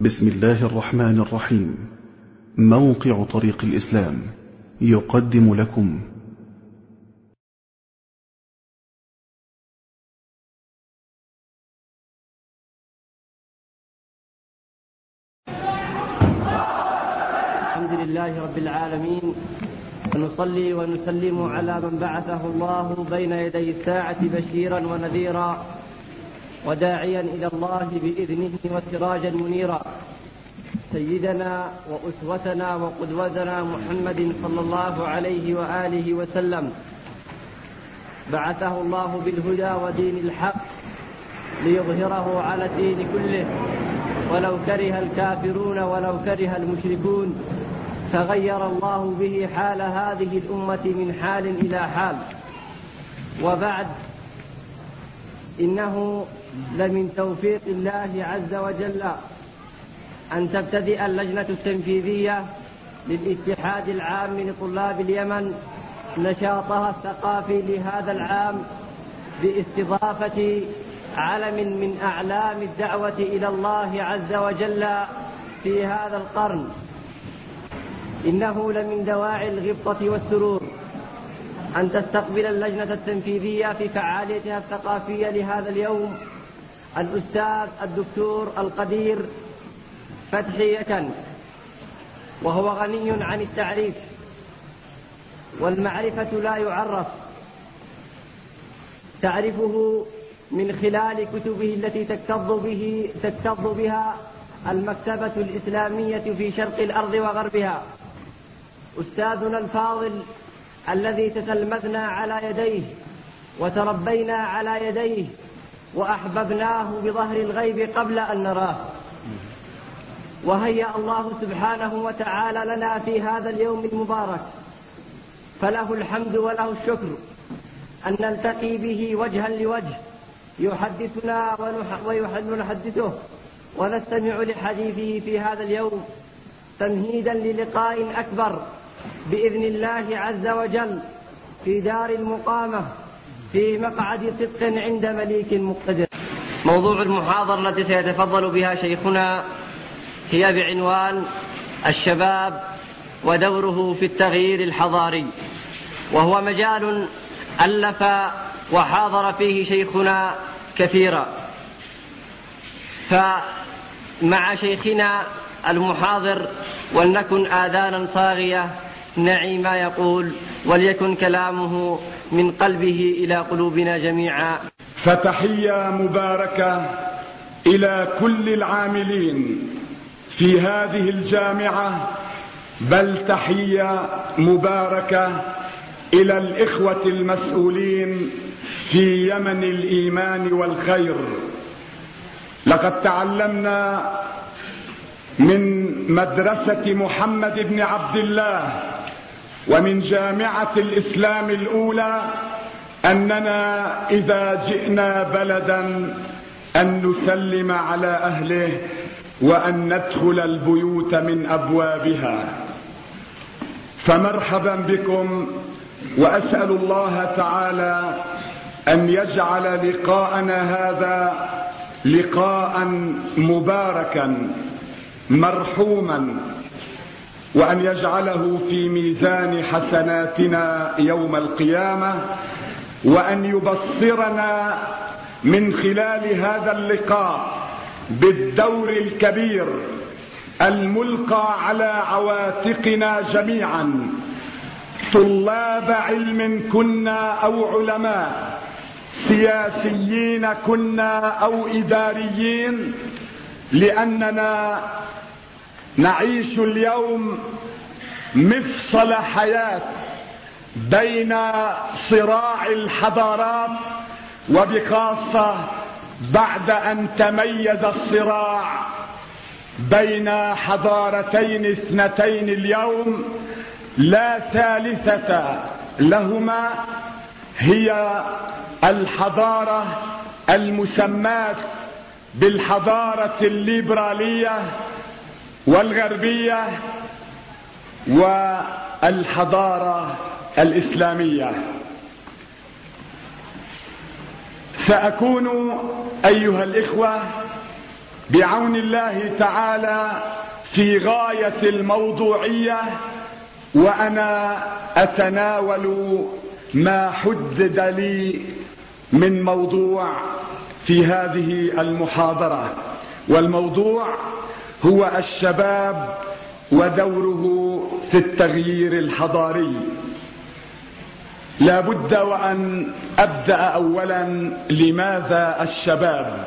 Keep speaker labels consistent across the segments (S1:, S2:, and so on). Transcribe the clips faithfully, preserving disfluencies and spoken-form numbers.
S1: بسم الله الرحمن الرحيم. موقع طريق الإسلام يقدم لكم
S2: الحمد لله رب العالمين، ونصلي ونسلم على من بعثه الله بين يدي الساعة بشيرا ونذيرا وداعيا إلى الله بإذنه وسراجا منيرا، سيدنا وأسوتنا وقدوتنا محمد صلى الله عليه وآله وسلم، بعثه الله بالهدى ودين الحق ليظهره على الدين كله ولو كره الكافرون ولو كره المشركون، فغير الله به حال هذه الأمة من حال إلى حال. وبعد، إنه لمن توفيق الله عز وجل أن تبتدئ اللجنة التنفيذية للاتحاد العام لطلاب اليمن نشاطها الثقافي لهذا العام باستضافة علم من أعلام الدعوة إلى الله عز وجل في هذا القرن. إنه لمن دواعي الغبطة والسرور أن تستقبل اللجنة التنفيذية في فعاليتها الثقافية لهذا اليوم الأستاذ الدكتور القدير فتحي يكن، وهو غني عن التعريف، والمعرفة لا يعرف، تعرفه من خلال كتبه التي تكتظ به تكتظ بها المكتبة الإسلامية في شرق الأرض وغربها. أستاذنا الفاضل الذي تتلمذنا على يديه وتربينا على يديه وأحببناه بظهر الغيب قبل أن نراه، وهيأ الله سبحانه وتعالى لنا في هذا اليوم المبارك، فله الحمد وله الشكر أن نلتقي به وجها لوجه، يحدثنا ونحدثه ونستمع لحديثه في هذا اليوم تمهيدا للقاء أكبر بإذن الله عز وجل في دار المقامة في مقعد صدق عند مليك مقتدر. موضوع المحاضرة التي سيتفضل بها شيخنا هي بعنوان الشباب ودوره في التغيير الحضاري، وهو مجال ألف وحاضر فيه شيخنا كثيرا. فمع شيخنا المحاضر ولنكن آذانا صاغية نعي ما يقول، وليكن كلامه من قلبه إلى قلوبنا جميعا.
S3: فتحية مباركة إلى كل العاملين في هذه الجامعة، بل تحية مباركة إلى الإخوة المسؤولين في يمن الإيمان والخير. لقد تعلمنا من مدرسة محمد بن عبد الله ومن جامعة الإسلام الأولى أننا إذا جئنا بلدا أن نسلم على أهله وأن ندخل البيوت من أبوابها. فمرحبا بكم، وأسأل الله تعالى أن يجعل لقاءنا هذا لقاء مباركا مرحوما، وأن يجعله في ميزان حسناتنا يوم القيامة، وأن يبصرنا من خلال هذا اللقاء بالدور الكبير الملقى على عواتقنا جميعا، طلاب علم كنا أو علماء، سياسيين كنا أو إداريين، لأننا نعيش اليوم مفصل حياة بين صراع الحضارات، وبخاصة بعد أن تميز الصراع بين حضارتين اثنتين اليوم لا ثالثة لهما، هي الحضارة المسماة بالحضارة الليبرالية والغربية والحضارة الإسلامية. سأكون أيها الإخوة بعون الله تعالى في غاية الموضوعية، وأنا أتناول ما حدد لي من موضوع في هذه المحاضرة، والموضوع هو الشباب ودوره في التغيير الحضاري. لا بد وأن أبدأ أولا، لماذا الشباب؟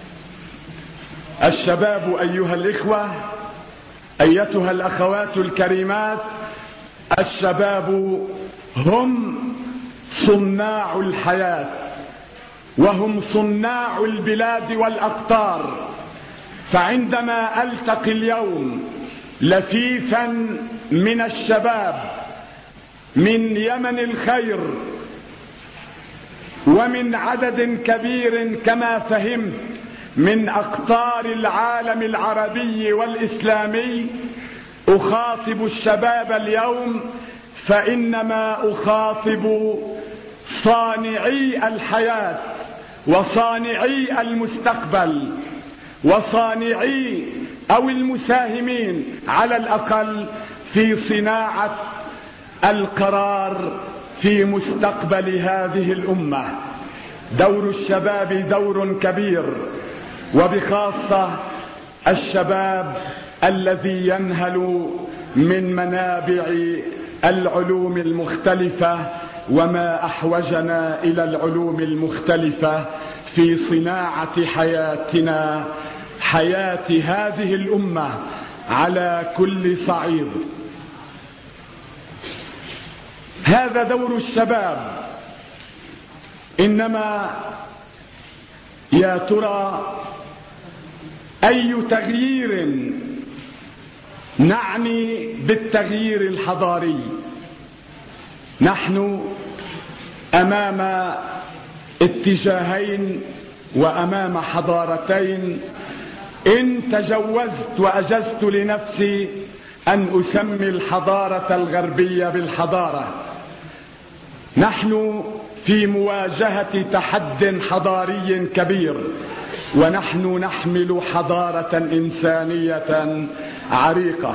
S3: الشباب أيها الإخوة، أيتها الأخوات الكريمات، الشباب هم صناع الحياة، وهم صناع البلاد والأقطار. فعندما ألتقي اليوم لفيفا من الشباب من يمن الخير ومن عدد كبير كما فهمت من أقطار العالم العربي والإسلامي، أخاطب الشباب اليوم، فإنما أخاطب صانعي الحياة وصانعي المستقبل وصانعي أو المساهمين على الأقل في صناعة القرار في مستقبل هذه الأمة. دور الشباب دور كبير، وبخاصة الشباب الذي ينهل من منابع العلوم المختلفة، وما أحوجنا إلى العلوم المختلفة في صناعة حياتنا، حياة هذه الأمة على كل صعيد. هذا دور الشباب. إنما يا ترى أي تغيير نعني بالتغيير الحضاري؟ نحن أمام اتجاهين وأمام حضارتين. إن تجوزت وأجزت لنفسي أن أسمي الحضارة الغربية بالحضارة. نحن في مواجهة تحد حضاري كبير، ونحن نحمل حضارة إنسانية عريقة.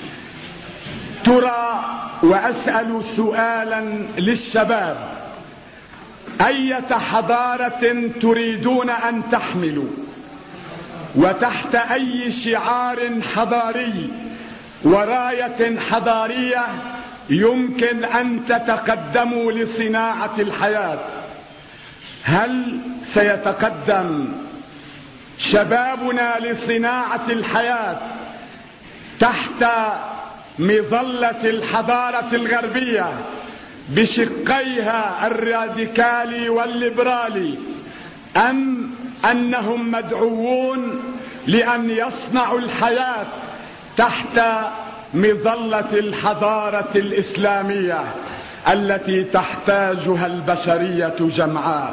S3: ترى، وأسأل سؤالا للشباب، أية حضارة تريدون أن تحملوا؟ وتحت أي شعار حضاري وراية حضارية يمكن أن تتقدموا لصناعة الحياة؟ هل سيتقدم شبابنا لصناعة الحياة تحت مظلة الحضارة الغربية بشقيها الراديكالي والليبرالي، أم أنهم مدعوون لأن يصنعوا الحياة تحت مظلة الحضارة الإسلامية التي تحتاجها البشرية جمعاء؟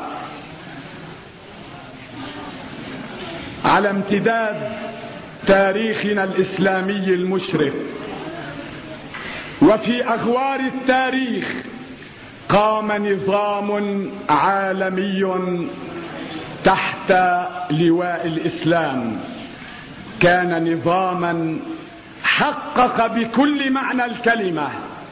S3: على امتداد تاريخنا الإسلامي المشرق وفي أغوار التاريخ قام نظام عالمي تحت لواء الإسلام. كان نظاما حقق بكل معنى الكلمة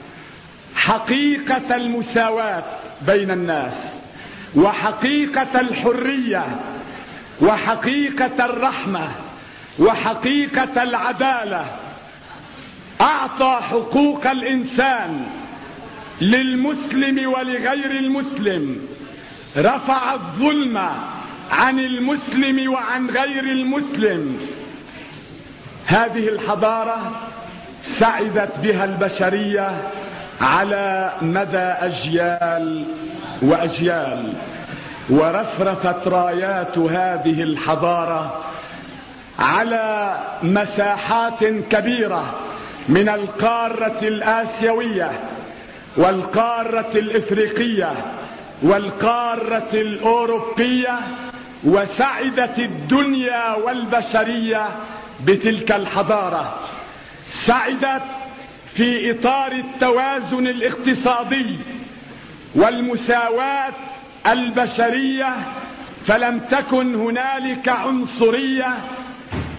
S3: حقيقة المساواة بين الناس، وحقيقة الحرية، وحقيقة الرحمة، وحقيقة العدالة. أعطى حقوق الإنسان للمسلم ولغير المسلم، رفع الظلم عن المسلم وعن غير المسلم. هذه الحضارة سعدت بها البشرية على مدى أجيال وأجيال، ورفرفت رايات هذه الحضارة على مساحات كبيرة من القارة الآسيوية والقارة الإفريقية والقارة الأوروبية، وسعدت الدنيا والبشرية بتلك الحضارة. سعدت في إطار التوازن الاقتصادي والمساواة البشرية، فلم تكن هنالك عنصرية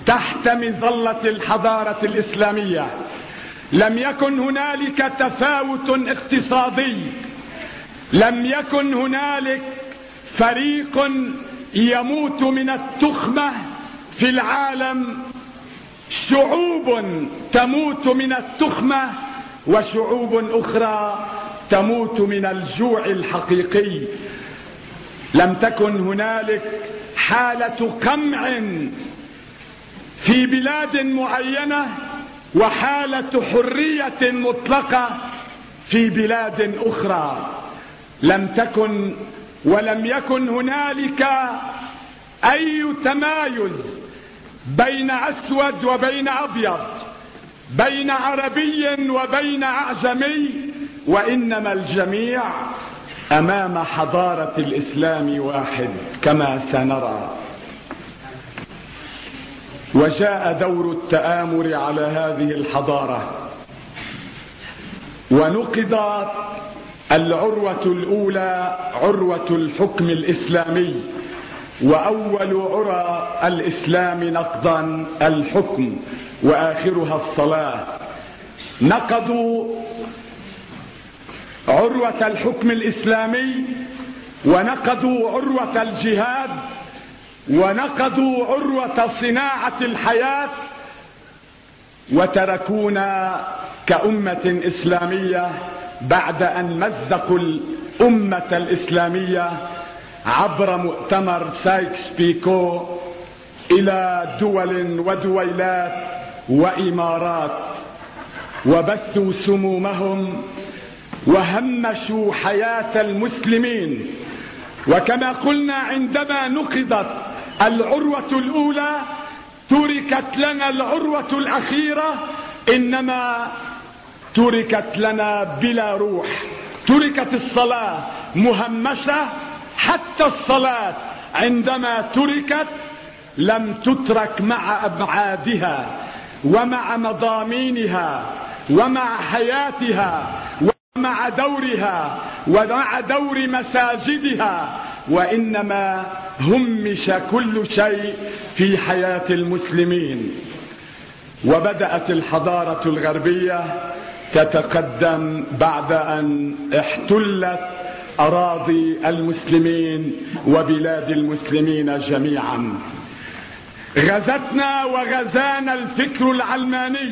S3: تحت مظلة الحضارة الإسلامية. لم يكن هنالك تفاوت اقتصادي، لم يكن هنالك فريق يموت من التخمة في العالم. شعوب تموت من التخمة وشعوب أخرى تموت من الجوع الحقيقي. لم تكن هنالك حالة قمع في بلاد معينة وحالة حرية مطلقة في بلاد أخرى. لم تكن ولم يكن هنالك أي تمايز بين أسود وبين أبيض، بين عربي وبين أعجمي، وإنما الجميع أمام حضارة الإسلام واحد كما سنرى. وجاء دور التآمر على هذه الحضارة، ونقضت العروة الأولى عروة الحكم الإسلامي، وأول عرى الإسلام نقضا الحكم وآخرها الصلاة. نقضوا عروة الحكم الإسلامي، ونقضوا عروة الجهاد، ونقضوا عروة صناعة الحياة، وتركونا كأمة إسلامية بعد أن مزقوا الأمة الإسلامية عبر مؤتمر سايكس بيكو إلى دول ودويلات وإمارات، وبثوا سمومهم وهمشوا حياة المسلمين. وكما قلنا عندما نقضت العروة الأولى تركت لنا العروة الأخيرة، إنما تركت لنا بلا روح. تركت الصلاة مهمشة، حتى الصلاة عندما تركت لم تترك مع أبعادها ومع مضامينها ومع حياتها ومع دورها ومع دور مساجدها، وإنما همش كل شيء في حياة المسلمين. وبدأت الحضارة الغربية تتقدم بعد أن احتلت أراضي المسلمين وبلاد المسلمين جميعا. غزتنا وغزانا الفكر العلماني،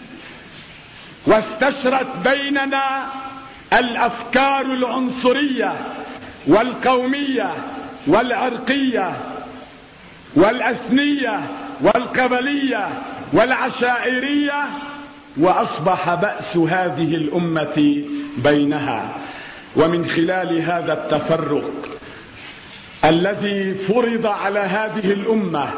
S3: واستشرت بيننا الأفكار العنصرية والقومية والعرقية والأثنية والقبلية والعشائرية، وأصبح بأس هذه الأمة بينها. ومن خلال هذا التفرق الذي فرض على هذه الأمة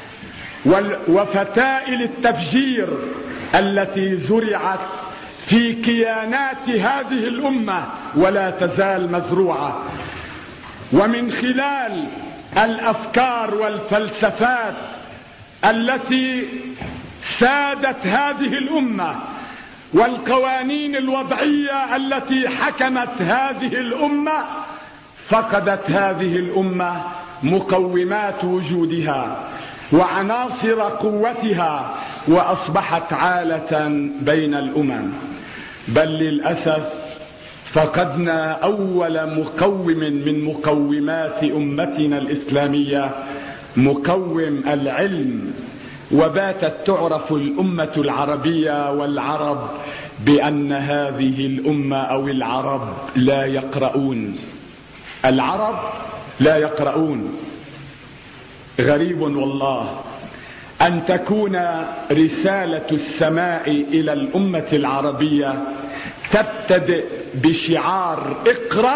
S3: وفتائل التفجير التي زرعت في كيانات هذه الأمة ولا تزال مزروعة، ومن خلال الأفكار والفلسفات التي سادت هذه الأمة والقوانين الوضعية التي حكمت هذه الأمة، فقدت هذه الأمة مقومات وجودها وعناصر قوتها، وأصبحت عالة بين الأمم. بل للأسف فقدنا أول مقوم من مقومات أمتنا الإسلامية، مقوم العلم. وباتت تعرف الأمة العربية والعرب بأن هذه الأمة أو العرب لا يقرؤون. العرب لا يقرؤون. غريب والله أن تكون رسالة السماء إلى الأمة العربية تبتدئ بشعار اقرأ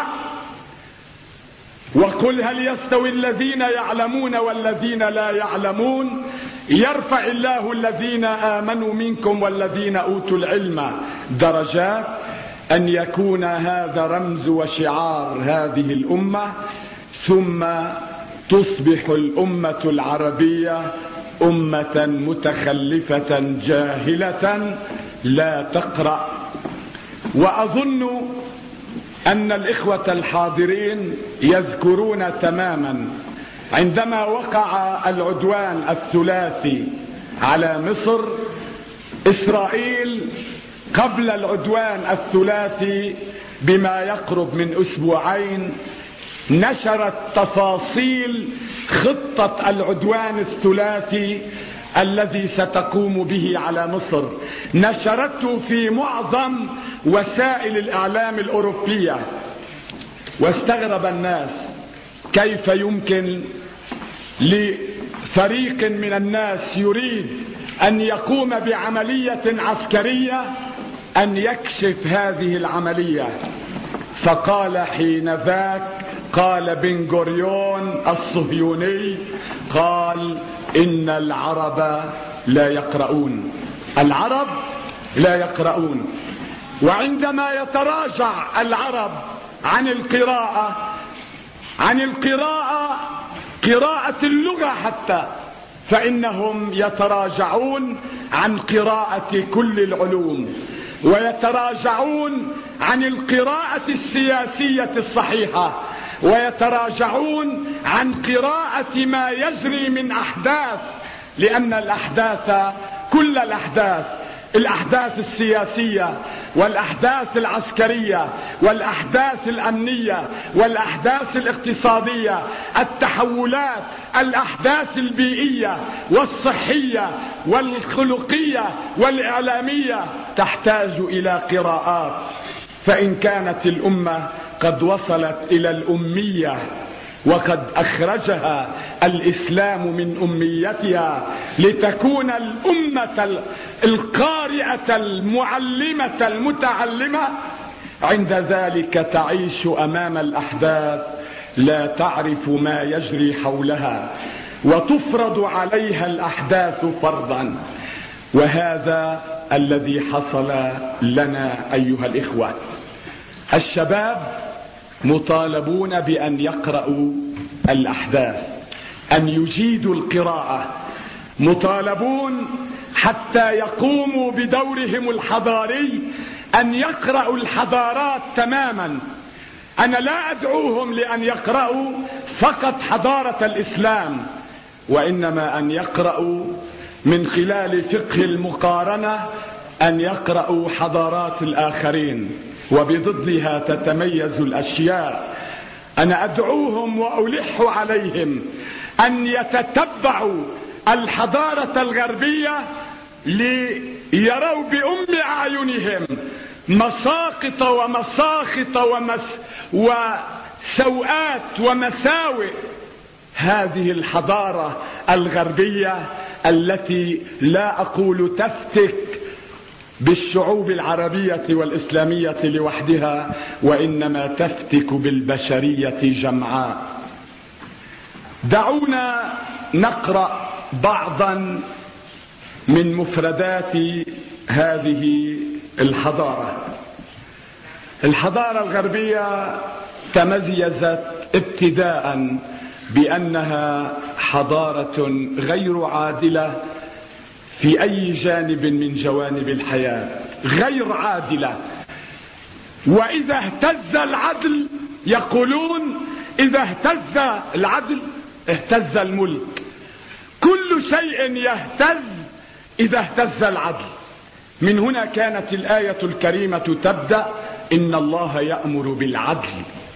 S3: وقل هل يستوي الذين يعلمون والذين لا يعلمون، يرفع الله الذين آمنوا منكم والذين أوتوا العلم درجات. أن يكون هذا رمز وشعار هذه الأمة، ثم تصبح الأمة العربية أمة متخلفة جاهلة لا تقرأ. وأظن أن الإخوة الحاضرين يذكرون تماما عندما وقع العدوان الثلاثي على مصر. إسرائيل قبل العدوان الثلاثي بما يقرب من أسبوعين نشرت تفاصيل خطة العدوان الثلاثي الذي ستقوم به على مصر. نشرته في معظم وسائل الإعلام الأوروبية، واستغرب الناس كيف يمكن لفريق من الناس يريد أن يقوم بعملية عسكرية أن يكشف هذه العملية. فقال حين ذاك، قال بن غوريون الصهيوني، قال إن العرب لا يقرؤون، العرب لا يقرؤون. وعندما يتراجع العرب عن القراءة عن القراءة قراءة اللغة حتى، فإنهم يتراجعون عن قراءة كل العلوم، ويتراجعون عن القراءة السياسية الصحيحة، ويتراجعون عن قراءة ما يجري من أحداث، لأن الأحداث كل الأحداث، الأحداث السياسية والأحداث العسكرية والأحداث الأمنية والأحداث الاقتصادية، التحولات، الأحداث البيئية والصحية والخلقية والإعلامية تحتاج إلى قراءات. فإن كانت الأمة قد وصلت إلى الأمية وقد أخرجها الإسلام من أميتها لتكون الأمة القارئة المعلمة المتعلمة، عند ذلك تعيش أمام الأحداث لا تعرف ما يجري حولها، وتفرض عليها الأحداث فرضا. وهذا الذي حصل لنا أيها الإخوة. الشباب مطالبون بأن يقرأوا الأحداث، أن يجيدوا القراءة، مطالبون حتى يقوموا بدورهم الحضاري أن يقرأوا الحضارات تماما. أنا لا أدعوهم لأن يقرأوا فقط حضارة الإسلام، وإنما أن يقرأوا من خلال فقه المقارنة، أن يقرأوا حضارات الآخرين، وبضدها تتميز الأشياء. أنا أدعوهم وألح عليهم أن يتتبعوا الحضارة الغربية ليروا بأم أعينهم مساقط ومساخط ومس وسوءات ومساوئ هذه الحضارة الغربية التي لا أقول تفتك بالشعوب العربية والإسلامية لوحدها، وإنما تفتك بالبشرية جمعاء. دعونا نقرأ بعضا من مفردات هذه الحضارة. الحضارة الغربية تميزت ابتداء بأنها حضارة غير عادلة في أي جانب من جوانب الحياة، غير عادلة. وإذا اهتز العدل، يقولون إذا اهتز العدل اهتز الملك. كل شيء يهتز إذا اهتز العدل. من هنا كانت الآية الكريمة تبدأ إن الله يأمر بالعدل.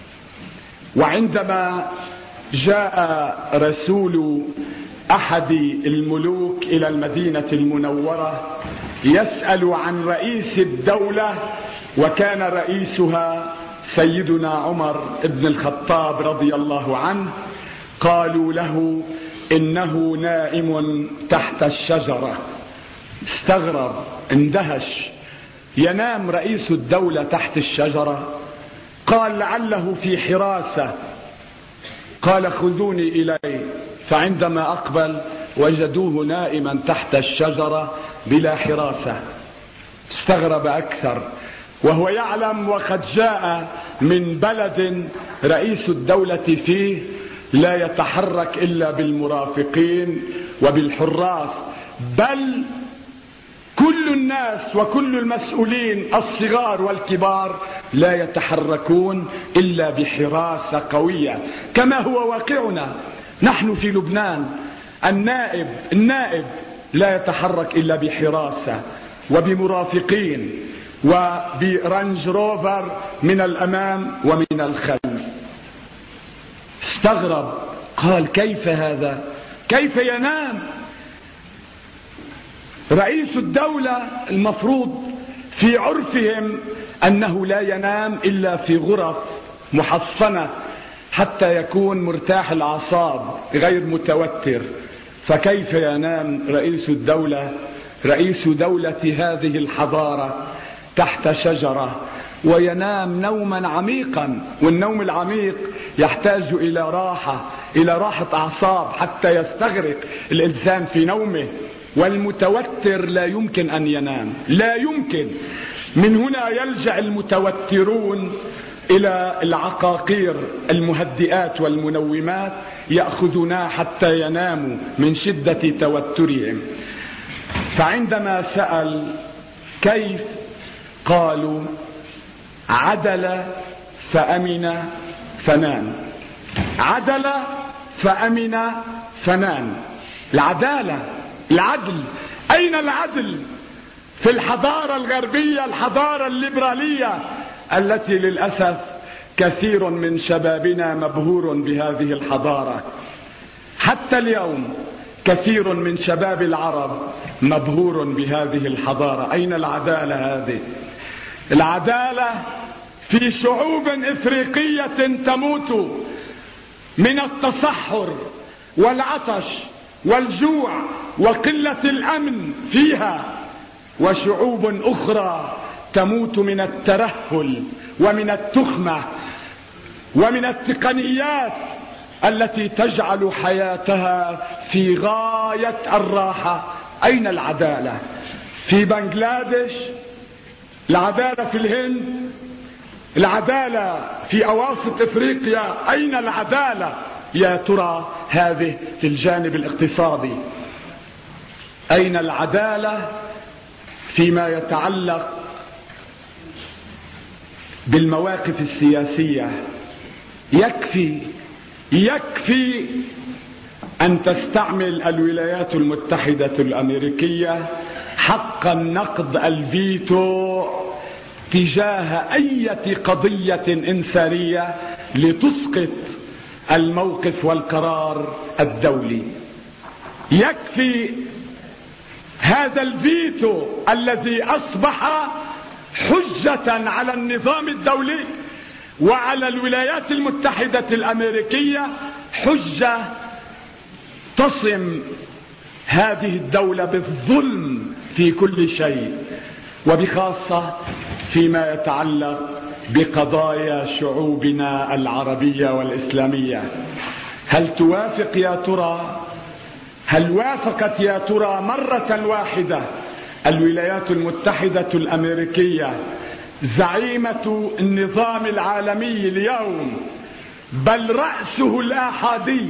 S3: وعندما جاء رسول أحد الملوك إلى المدينة المنورة يسأل عن رئيس الدولة، وكان رئيسها سيدنا عمر بن الخطاب رضي الله عنه، قالوا له إنه نائم تحت الشجرة. استغرب، اندهش، ينام رئيس الدولة تحت الشجرة؟ قال لعله في حراسة. قال خذوني إليه. فعندما أقبل وجدوه نائما تحت الشجرة بلا حراسة. استغرب أكثر، وهو يعلم وقد جاء من بلد رئيس الدولة فيه لا يتحرك إلا بالمرافقين وبالحراس، بل كل الناس وكل المسؤولين الصغار والكبار لا يتحركون إلا بحراسة قوية، كما هو واقعنا نحن في لبنان. النائب النائب لا يتحرك إلا بحراسة وبمرافقين وبرنج روفر من الأمام ومن الخلف. استغرب، قال كيف هذا؟ كيف ينام؟ رئيس الدولة المفروض في عرفهم أنه لا ينام إلا في غرف محصنة حتى يكون مرتاح الأعصاب غير متوتر، فكيف ينام رئيس الدولة رئيس دولة هذه الحضارة تحت شجرة وينام نوما عميقا؟ والنوم العميق يحتاج إلى راحة إلى راحة أعصاب حتى يستغرق الإنسان في نومه، والمتوتر لا يمكن أن ينام، لا يمكن. من هنا يلجأ المتوترون إلى العقاقير المهدئات والمنومات يأخذنا حتى يناموا من شدة توترهم. فعندما سأل كيف، قالوا عدل فأمن فنام، عدل فأمن فنام. العدالة، العدل، أين العدل في الحضارة الغربية الحضارة الليبرالية التي للأسف كثير من شبابنا مبهور بهذه الحضارة؟ حتى اليوم كثير من شباب العرب مبهور بهذه الحضارة. أين العدالة هذه؟ العدالة في شعوب إفريقية تموت من التصحر والعطش والجوع وقلة الأمن فيها، وشعوب أخرى تموت من الترهل ومن التخمة ومن التقنيات التي تجعل حياتها في غاية الراحة. أين العدالة؟ في بنغلاديش، العدالة في الهند، العدالة في أواسط إفريقيا، أين العدالة يا ترى هذه في الجانب الاقتصادي؟ أين العدالة فيما يتعلق بالمواقف السياسية؟ يكفي يكفي أن تستعمل الولايات المتحدة الأمريكية حق النقد الفيتو تجاه أي قضية إنسانية لتسقط الموقف والقرار الدولي. يكفي هذا الفيتو الذي أصبح حجة على النظام الدولي وعلى الولايات المتحدة الأمريكية، حجة تصم هذه الدولة بالظلم في كل شيء، وبخاصة فيما يتعلق بقضايا شعوبنا العربية والإسلامية. هل توافق يا ترى هل وافقت يا ترى مرة واحدة الولايات المتحدة الأمريكية زعيمة النظام العالمي اليوم، بل رأسه الآحادي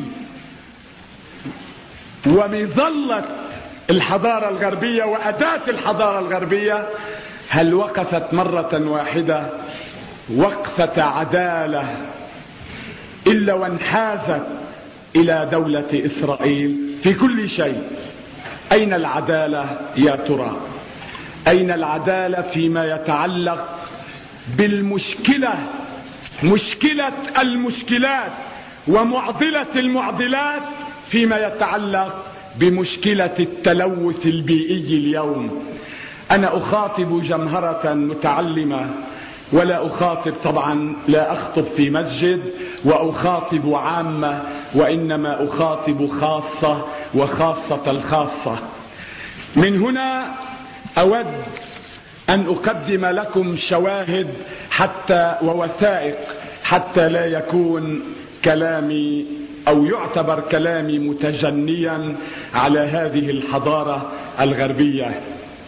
S3: ومظلة الحضارة الغربية وأداة الحضارة الغربية، هل وقفت مرة واحدة وقفة عدالة إلا وانحازت إلى دولة إسرائيل في كل شيء؟ أين العدالة يا ترى؟ أين العدالة فيما يتعلق بالمشكلة، مشكلة المشكلات ومعضلة المعضلات فيما يتعلق بمشكلة التلوث البيئي اليوم؟ أنا أخاطب جمهرة متعلمة، ولا أخاطب طبعا، لا أخطب في مسجد وأخاطب عامة، وإنما أخاطب خاصة وخاصة الخاصة. من هنا أود أن أقدم لكم شواهد حتى ووثائق حتى لا يكون كلامي أو يعتبر كلامي متجنيا على هذه الحضارة الغربية.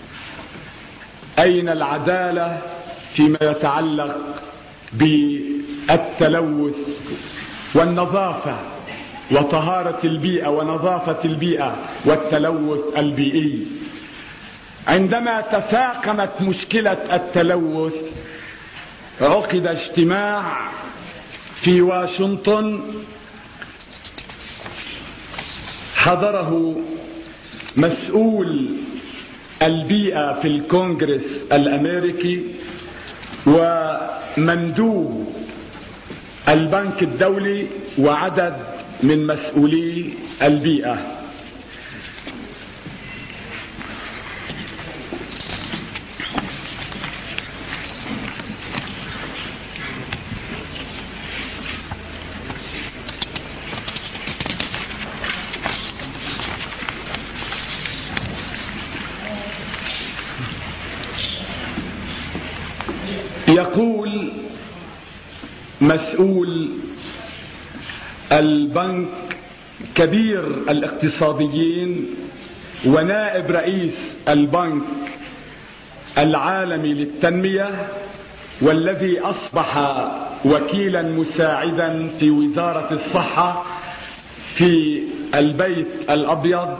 S3: أين العدالة فيما يتعلق بالتلوث والنظافة وطهارة البيئة ونظافة البيئة والتلوث البيئي؟ عندما تفاقمت مشكلة التلوث عقد اجتماع في واشنطن حضره مسؤول البيئة في الكونغرس الأمريكي ومندوب البنك الدولي وعدد من مسؤولي البيئة. يقول مسؤول البنك كبير الاقتصاديين ونائب رئيس البنك العالمي للتنمية والذي أصبح وكيلا مساعدا في وزارة الصحة في البيت الأبيض،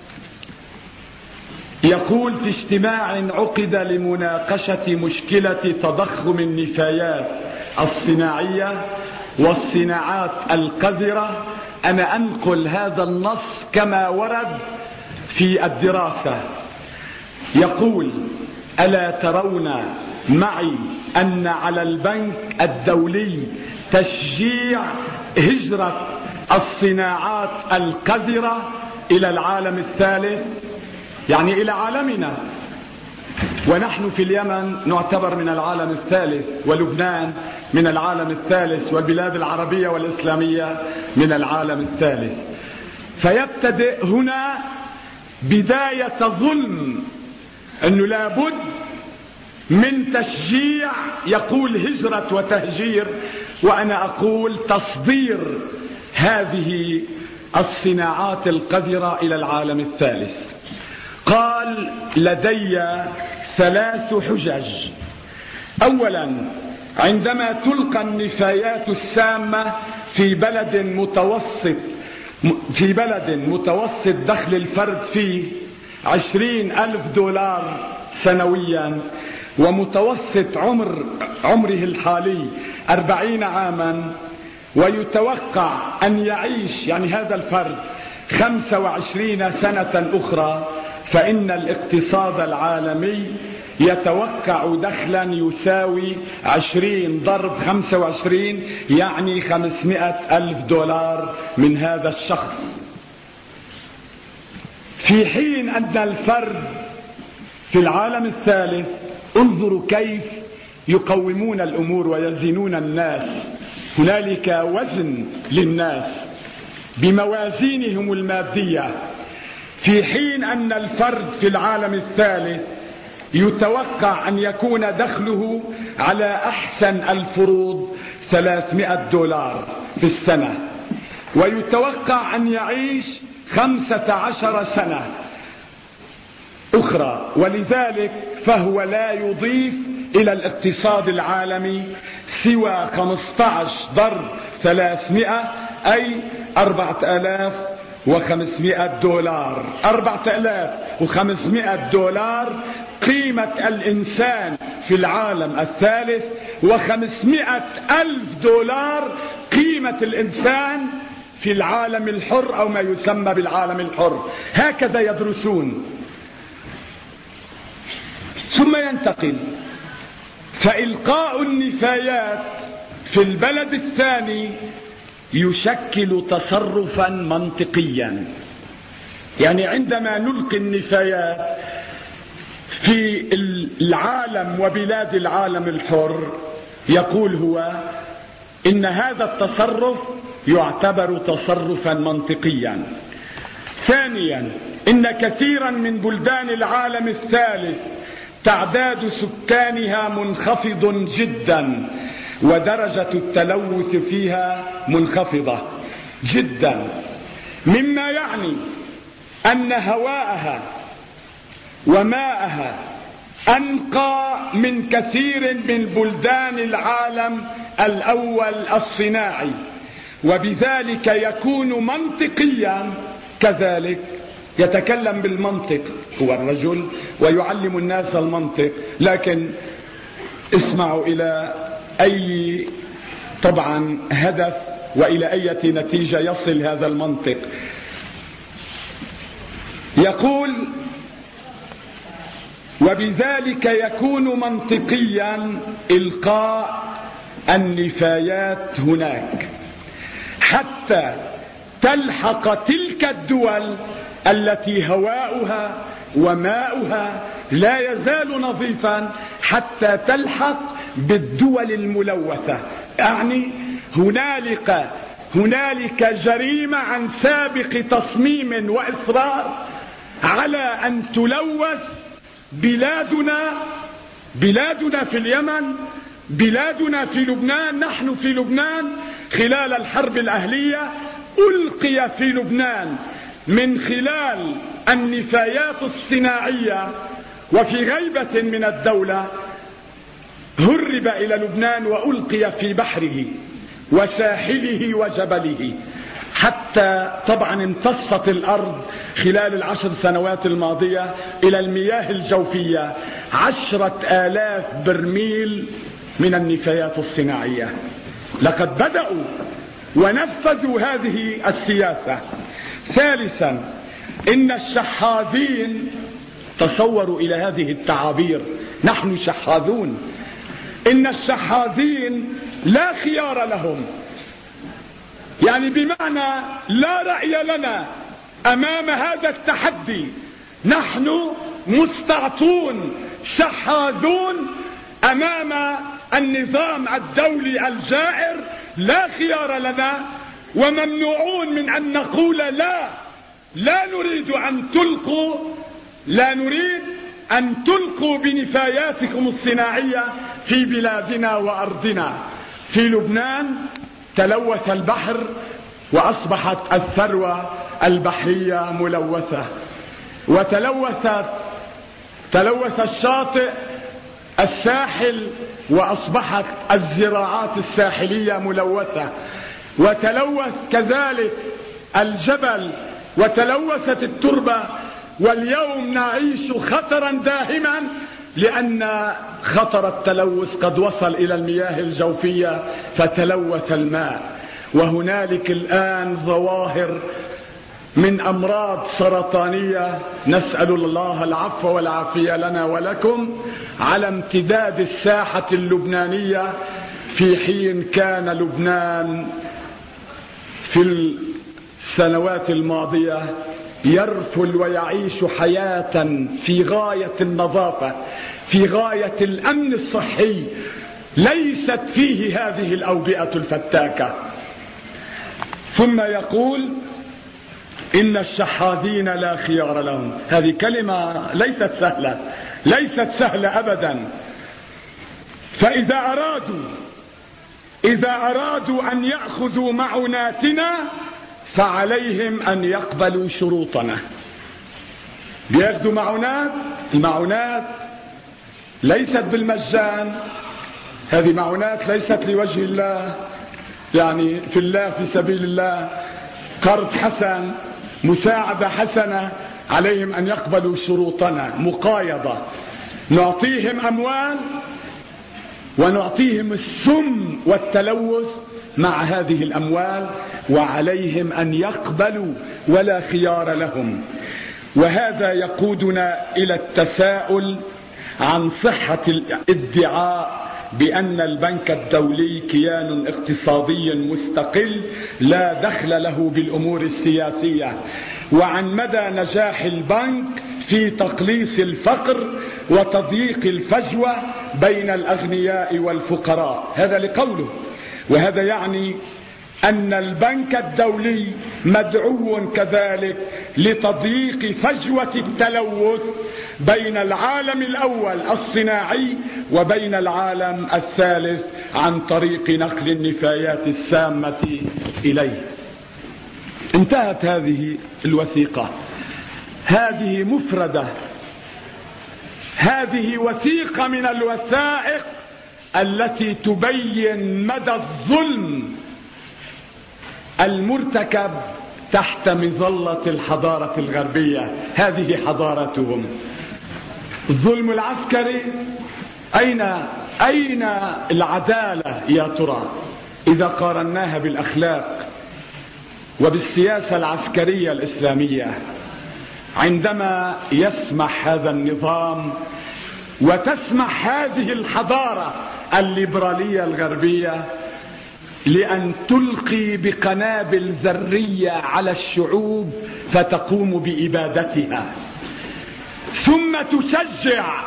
S3: يقول في اجتماع عقد لمناقشة مشكلة تضخم النفايات الصناعية والصناعات القذرة، أنا أنقل هذا النص كما ورد في الدراسة. يقول: ألا ترون معي أن على البنك الدولي تشجيع هجرة الصناعات القذرة إلى العالم الثالث، يعني إلى عالمنا، ونحن في اليمن نعتبر من العالم الثالث، ولبنان من العالم الثالث، والبلاد العربية والإسلامية من العالم الثالث. فيبتدئ هنا بداية ظلم، أنه لابد من تشجيع، يقول هجرة وتهجير، وأنا أقول تصدير هذه الصناعات القذرة إلى العالم الثالث. قال: لدي ثلاث حجج. أولا، عندما تلقى النفايات السامة في بلد متوسط في بلد متوسط دخل الفرد فيه عشرين ألف دولار سنويا، ومتوسط عمر عمره الحالي أربعين عاما، ويتوقع أن يعيش يعني هذا الفرد خمسة وعشرين سنة أخرى، فإن الاقتصاد العالمي يتوقع دخلا يساوي عشرين ضرب خمسة وعشرين، يعني خمسمائة ألف دولار من هذا الشخص، في حين أن الفرد في العالم الثالث، انظروا كيف يقومون الأمور ويزنون الناس. هنالك وزن للناس بموازينهم المادية، في حين أن الفرد في العالم الثالث يتوقع أن يكون دخله على أحسن الفروض ثلاثمائة دولار في السنة، ويتوقع أن يعيش خمسة عشر سنة أخرى، ولذلك فهو لا يضيف إلى الاقتصاد العالمي سوى خمسة عشر ضرب ثلاثمائة، أي أربعة آلاف وخمسمائة دولار. أربعة آلاف وخمسمائة دولار قيمة الإنسان في العالم الثالث، وخمسمائة ألف دولار قيمة الإنسان في العالم الحر أو ما يسمى بالعالم الحر. هكذا يدرسون. ثم ينتقل، فإلقاء النفايات في البلد الثاني يشكل تصرفا منطقيا، يعني عندما نلقي النفايات في العالم وبلاد العالم الحر، يقول هو إن هذا التصرف يعتبر تصرفا منطقيا. ثانيا، إن كثيرا من بلدان العالم الثالث تعداد سكانها منخفض جدا، ودرجة التلوث فيها منخفضة جدا، مما يعني أن هواءها وماءها أنقى من كثير من بلدان العالم الأول الصناعي، وبذلك يكون منطقيا كذلك. يتكلم بالمنطق هو الرجل ويعلم الناس المنطق، لكن اسمعوا إلى أي طبعا هدف وإلى أي نتيجة يصل هذا المنطق. يقول: وبذلك يكون منطقيا إلقاء النفايات هناك حتى تلحق تلك الدول التي هواؤها وماؤها لا يزال نظيفا، حتى تلحق بالدول الملوثة. يعني هنالك هنالك جريمة عن سابق تصميم وإصرار على أن تلوث بلادنا بلادنا في اليمن، بلادنا في لبنان. نحن في لبنان خلال الحرب الأهلية ألقي في لبنان من خلال النفايات الصناعية وفي غيبة من الدولة هرب إلى لبنان وألقي في بحره وساحله وجبله، حتى طبعا امتصت الأرض خلال العشر سنوات الماضية إلى المياه الجوفية عشرة آلاف برميل من النفايات الصناعية. لقد بدأوا ونفذوا هذه السياسة. ثالثا، إن الشحاذين، تصوروا إلى هذه التعابير، نحن شحاذون، إن الشحاذين لا خيار لهم، يعني بمعنى لا رأي لنا أمام هذا التحدي. نحن مستعطون شحاذون أمام النظام الدولي الجائر، لا خيار لنا، وممنوعون من أن نقول لا لا نريد أن تلقوا لا نريد أن تلقوا بنفاياتكم الصناعية في بلادنا وأرضنا. في لبنان تلوث البحر وأصبحت الثروة البحرية ملوثة، وتلوثت تلوث الشاطئ الساحل وأصبحت الزراعات الساحلية ملوثة، وتلوث كذلك الجبل وتلوثت التربة. واليوم نعيش خطرا داهما، لأن خطر التلوث قد وصل إلى المياه الجوفية فتلوث الماء. وهنالك الآن ظواهر من أمراض سرطانية، نسأل الله العفو والعافية لنا ولكم، على امتداد الساحة اللبنانية، في حين كان لبنان في السنوات الماضية يرفل ويعيش حياة في غاية النظافة، في غاية الأمن الصحي، ليست فيه هذه الأوبئة الفتاكة. ثم يقول: إن الشحاذين لا خيار لهم. هذه كلمة ليست سهلة، ليست سهلة أبدا. فإذا أرادوا إذا أرادوا أن يأخذوا معوناتنا فعليهم أن يقبلوا شروطنا. بيأخذوا معونات، المعونات ليست بالمجان، هذه معونات ليست لوجه الله، يعني في الله، في سبيل الله، قرض حسن، مساعدة حسنة. عليهم أن يقبلوا شروطنا مقايضة، نعطيهم أموال ونعطيهم السم والتلوث مع هذه الأموال، وعليهم أن يقبلوا ولا خيار لهم. وهذا يقودنا إلى التساؤل عن صحة الادعاء بأن البنك الدولي كيان اقتصادي مستقل لا دخل له بالأمور السياسية، وعن مدى نجاح البنك في تقليص الفقر وتضييق الفجوة بين الأغنياء والفقراء. هذا لقوله. وهذا يعني أن البنك الدولي مدعو كذلك لتضييق فجوة التلوث بين العالم الأول الصناعي وبين العالم الثالث عن طريق نقل النفايات السامة إليه. انتهت هذه الوثيقة، هذه مفردة، هذه وثيقة من الوثائق التي تبين مدى الظلم المرتكب تحت مظلة الحضارة الغربية. هذه حضارتهم. الظلم العسكري، أين أين العدالة يا ترى إذا قارناها بالأخلاق وبالسياسة العسكرية الإسلامية؟ عندما يسمح هذا النظام وتسمح هذه الحضارة الليبرالية الغربية لأن تلقي بقنابل ذرية على الشعوب فتقوم بإبادتها، ثم تشجع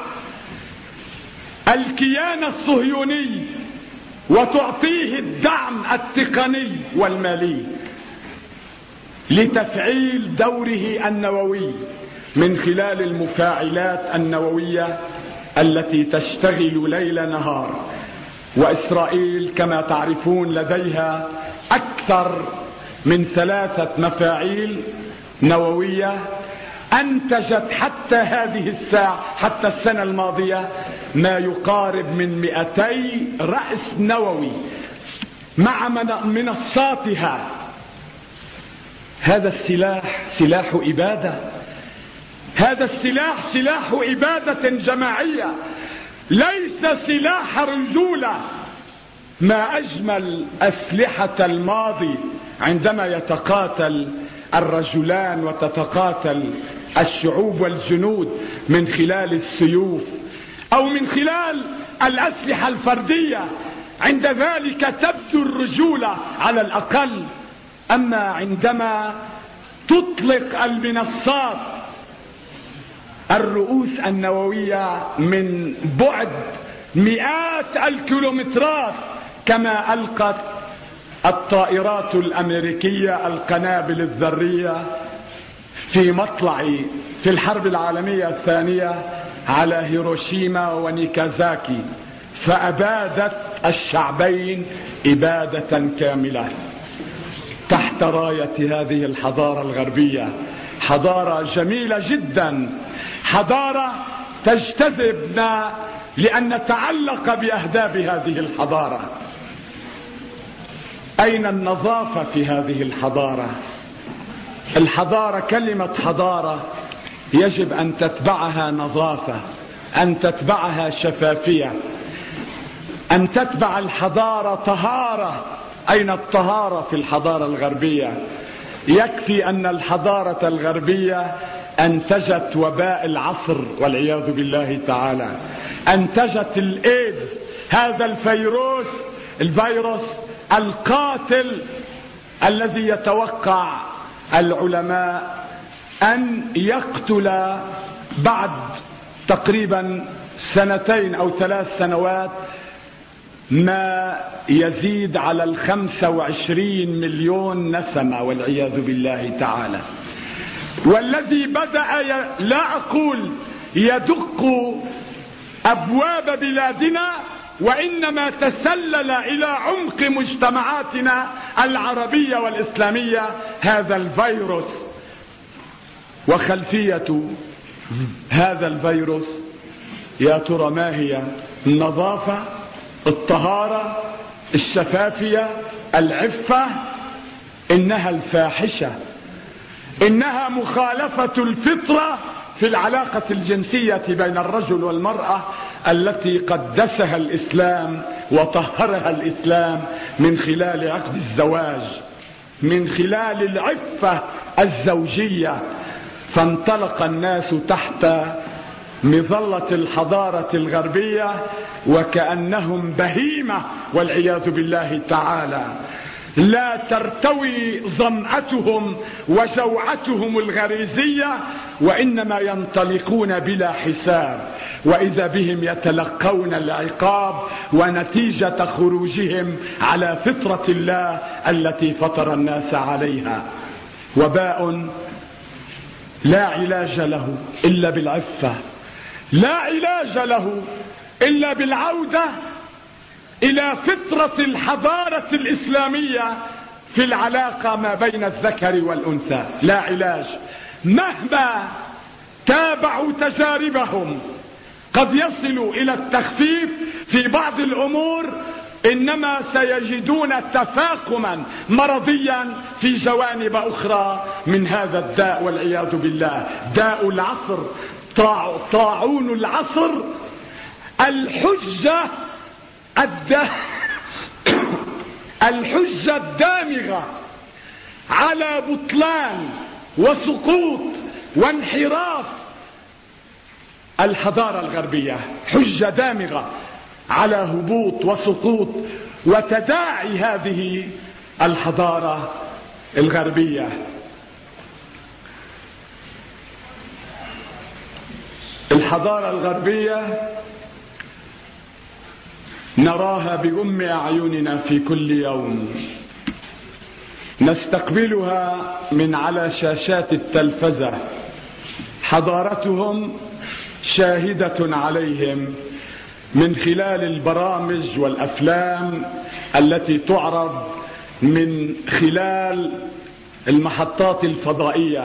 S3: الكيان الصهيوني وتعطيه الدعم التقني والمالي لتفعيل دوره النووي من خلال المفاعلات النووية التي تشتغل ليل نهار. وإسرائيل كما تعرفون لديها أكثر من ثلاثة مفاعيل نووية أنتجت حتى هذه الساعة، حتى السنة الماضية، ما يقارب من مئتي رأس نووي مع منصاتها. هذا السلاح سلاح إبادة، هذا السلاح سلاح إبادة جماعية، ليس سلاح رجولة. ما أجمل أسلحة الماضي عندما يتقاتل الرجلان وتتقاتل الشعوب والجنود من خلال السيوف أو من خلال الأسلحة الفردية، عند ذلك تبدو الرجولة على الأقل. أما عندما تطلق المنصات الرؤوس النووية من بعد مئات الكيلومترات كما ألقت الطائرات الأمريكية القنابل الذرية في مطلع في الحرب العالمية الثانية على هيروشيما ونيكازاكي، فأبادت الشعبين إبادة كاملة تحت راية هذه الحضارة الغربية. حضارة جميلة جدا، حضارة تجتذبنا لأن نتعلق بأهداف هذه الحضارة. أين النظافة في هذه الحضارة؟ الحضارة، كلمة حضارة يجب أن تتبعها نظافة، أن تتبعها شفافية، أن تتبع الحضارة طهارة. أين الطهارة في الحضارة الغربية؟ يكفي أن الحضارة الغربية أنتجت وباء العصر والعياذ بالله تعالى، أنتجت الإيدز، هذا الفيروس الفيروس القاتل الذي يتوقع العلماء أن يقتل بعد تقريبا سنتين أو ثلاث سنوات ما يزيد على الخمسة وعشرين مليون نسمة والعياذ بالله تعالى، والذي بدأ ي... لا أقول يدق أبواب بلادنا، وإنما تسلل إلى عمق مجتمعاتنا العربية والإسلامية هذا الفيروس. وخلفية هذا الفيروس يا ترى ما هي؟ النظافة، الطهارة، الشفافية، العفة؟ إنها الفاحشة، إنها مخالفة الفطرة في العلاقة الجنسية بين الرجل والمرأة التي قدسها الإسلام وطهرها الإسلام من خلال عقد الزواج، من خلال العفة الزوجية. فانطلق الناس تحت مظلة الحضارة الغربية وكأنهم بهيمة والعياذ بالله تعالى، لا ترتوي ظمأتهم وجوعتهم الغريزية، وإنما ينطلقون بلا حساب، وإذا بهم يتلقون العقاب ونتيجة خروجهم على فطرة الله التي فطر الناس عليها. وباء لا علاج له إلا بالعفة، لا علاج له إلا بالعودة إلى فطرة الحضارة الإسلامية في العلاقة ما بين الذكر والأنثى، لا علاج. مهما تابعوا تجاربهم قد يصلوا إلى التخفيف في بعض الأمور، إنما سيجدون تفاقما مرضيا في جوانب أخرى من هذا الداء والعياذ بالله. داء العصر، طاعون العصر، الحجة الد... الحجة الدامغة على بطلان وسقوط وانحراف الحضارة الغربية، حجة دامغة على هبوط وسقوط وتداعي هذه الحضارة الغربية. الحضارة الغربية نراها بأم أعيننا في كل يوم، نستقبلها من على شاشات التلفزة. حضارتهم شاهدة عليهم من خلال البرامج والأفلام التي تعرض من خلال المحطات الفضائية،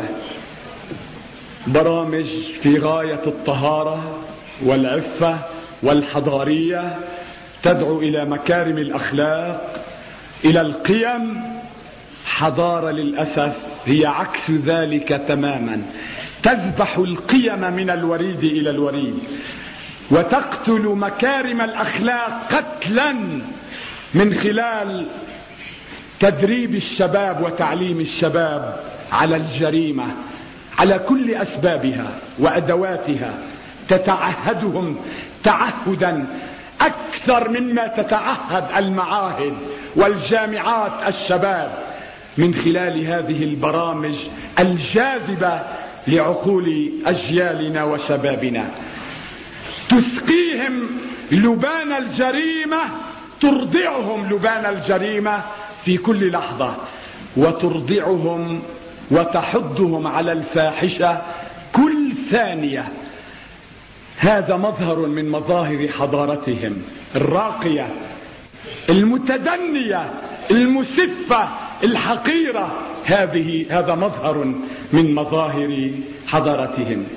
S3: برامج في غاية الطهارة والعفة والحضارية، تدعو إلى مكارم الأخلاق، إلى القيم. حضارة للأسف هي عكس ذلك تماما، تذبح القيم من الوريد إلى الوريد، وتقتل مكارم الأخلاق قتلا من خلال تدريب الشباب وتعليم الشباب على الجريمة على كل أسبابها وأدواتها، تتعهدهم تعهدا أكثر مما تتعهد المعاهد والجامعات الشباب من خلال هذه البرامج الجاذبة لعقول أجيالنا وشبابنا. تسقيهم لبان الجريمة، ترضعهم لبان الجريمة في كل لحظة، وترضعهم وتحضهم على الفاحشة كل ثانية. هذا مظهر من مظاهر حضارتهم الراقية المتدنية المسفة الحقيرة. هذه هذا مظهر من مظاهر حضارتهم.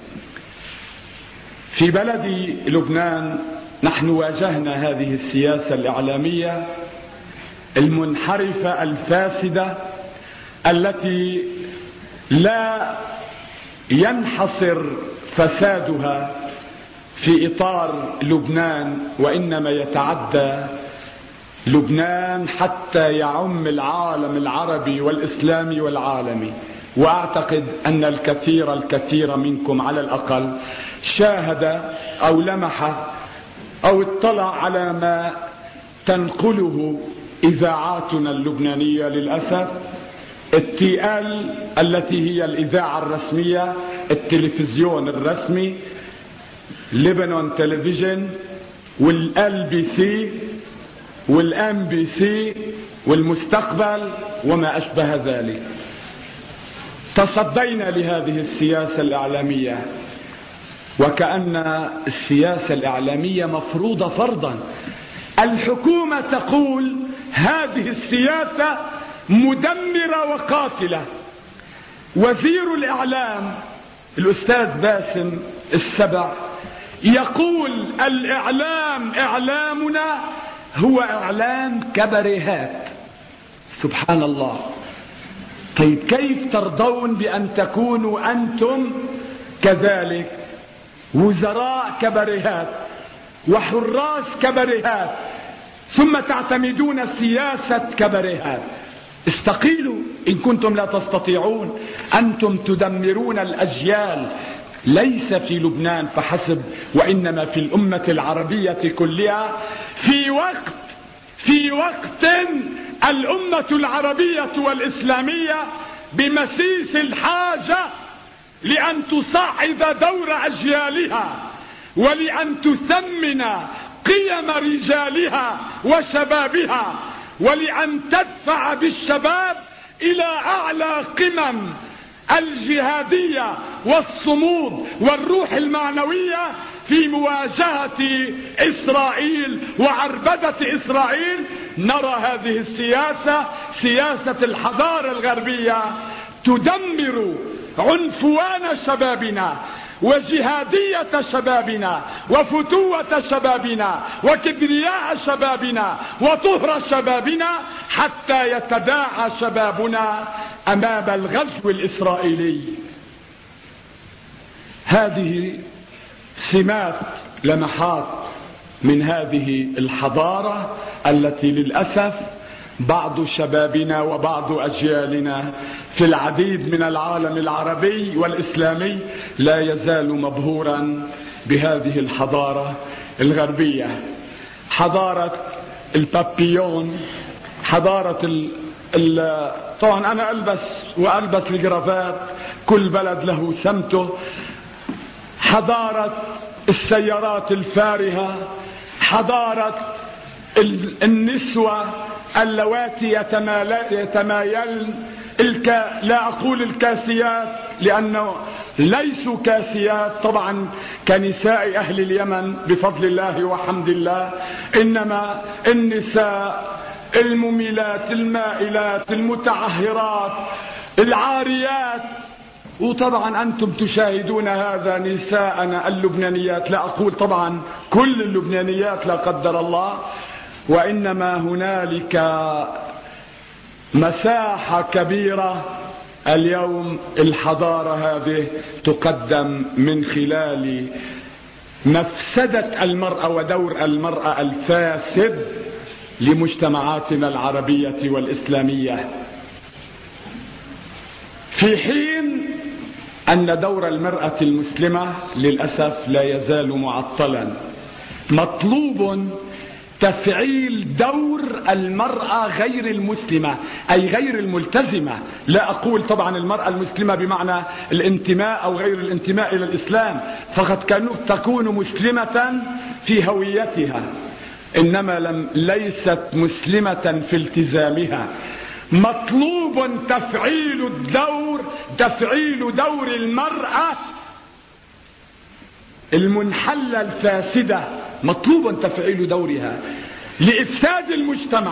S3: في بلد لبنان نحن واجهنا هذه السياسة الإعلامية المنحرفة الفاسدة التي لا ينحصر فسادها في إطار لبنان، وإنما يتعدى لبنان حتى يعم العالم العربي والإسلامي والعالمي. وأعتقد أن الكثير الكثير منكم على الأقل شاهد أو لمح أو اطلع على ما تنقله إذاعاتنا اللبنانية للأسف. التي ال التي هي الإذاعة الرسمية، التلفزيون الرسمي، لبنان تلفزيون، والال بي سي والام بي سي والمستقبل وما أشبه ذلك. تصدينا لهذه السياسة الإعلامية، وكأن السياسة الإعلامية مفروضة فرضا. الحكومة تقول هذه السياسة مدمرة وقاتلة. وزير الإعلام الأستاذ باسم السبع يقول الإعلام إعلامنا هو إعلام كبريهات. سبحان الله. طيب كيف ترضون بأن تكونوا أنتم كذلك وزراء كبريهات وحراس كبريهات ثم تعتمدون سياسة كبريهات؟ استقيلوا إن كنتم لا تستطيعون. أنتم تدمرون الأجيال، ليس في لبنان فحسب وإنما في الأمة العربية كلها، في وقت في وقت الأمة العربية والإسلامية بمسيس الحاجة لأن تصعد دور أجيالها، ولأن تثمن قيم رجالها وشبابها، ولأن تدفع بالشباب إلى أعلى قمم الجهادية والصمود والروح المعنوية في مواجهة إسرائيل وعربدة إسرائيل. نرى هذه السياسة، سياسة الحضارة الغربية، تدمر عنفوان شبابنا وجهادية شبابنا وفتوة شبابنا وكبرياء شبابنا وطهر شبابنا، حتى يتداعى شبابنا أمام الغزو الإسرائيلي. هذه سمات لمحات من هذه الحضارة التي للأسف بعض شبابنا وبعض أجيالنا في العديد من العالم العربي والإسلامي لا يزال مبهورا بهذه الحضارة الغربية، حضارة البابيون، حضارة ال... ال... طبعا أنا ألبس وألبس الجرافات، كل بلد له سمته، حضارة السيارات الفارهة، حضارة النسوة اللواتي يتمايلن الك... لا أقول الكاسيات لأنه ليسوا كاسيات طبعا كنساء أهل اليمن بفضل الله وحمد الله، إنما النساء المميلات المائلات المتعهرات العاريات. وطبعا أنتم تشاهدون هذا نساءنا اللبنانيات، لا أقول طبعا كل اللبنانيات لا قدر الله، وإنما هنالك مساحة كبيرة اليوم الحضارة هذه تقدم من خلال مفسدة المرأة ودور المرأة الفاسد لمجتمعاتنا العربية والإسلامية، في حين أن دور المرأة المسلمة للأسف لا يزال معطلا. مطلوب تفعيل دور المرأة غير المسلمة أي غير الملتزمة، لا أقول طبعا المرأة المسلمة بمعنى الانتماء أو غير الانتماء إلى الإسلام، فقد كانت تكون مسلمة في هويتها إنما لم ليست مسلمة في التزامها. مطلوب تفعيل الدور تفعيل دور المرأة المنحلة الفاسدة، مطلوب تفعيل دورها لإفساد المجتمع.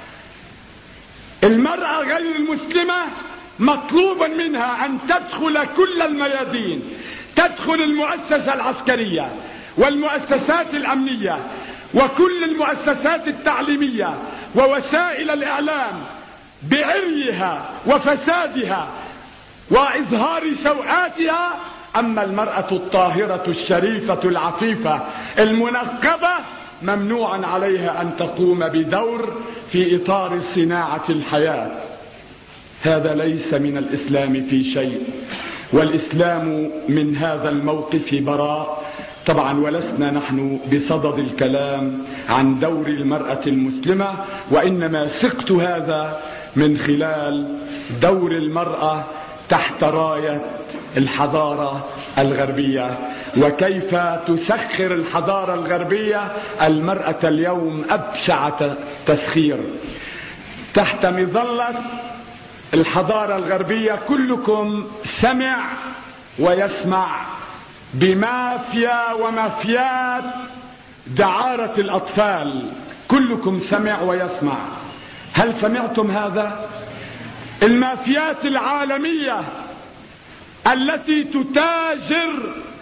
S3: المرأة غير المسلمة مطلوب منها أن تدخل كل الميادين، تدخل المؤسسة العسكرية والمؤسسات الأمنية وكل المؤسسات التعليمية ووسائل الإعلام بعريها وفسادها وإظهار سوءاتها. أما المرأة الطاهرة الشريفة العفيفة المنقبة ممنوعا عليها أن تقوم بدور في إطار صناعة الحياة. هذا ليس من الإسلام في شيء، والإسلام من هذا الموقف براء طبعا، ولسنا نحن بصدد الكلام عن دور المرأة المسلمة، وإنما سقت هذا من خلال دور المرأة تحت راية الحضارة الغربية، وكيف تسخر الحضارة الغربية المرأة اليوم أبشع تسخير تحت مظلة الحضارة الغربية. كلكم سمع ويسمع بمافيا ومافيات دعارة الأطفال، كلكم سمع ويسمع. هل سمعتم هذا؟ المافيات العالمية التي تتاجر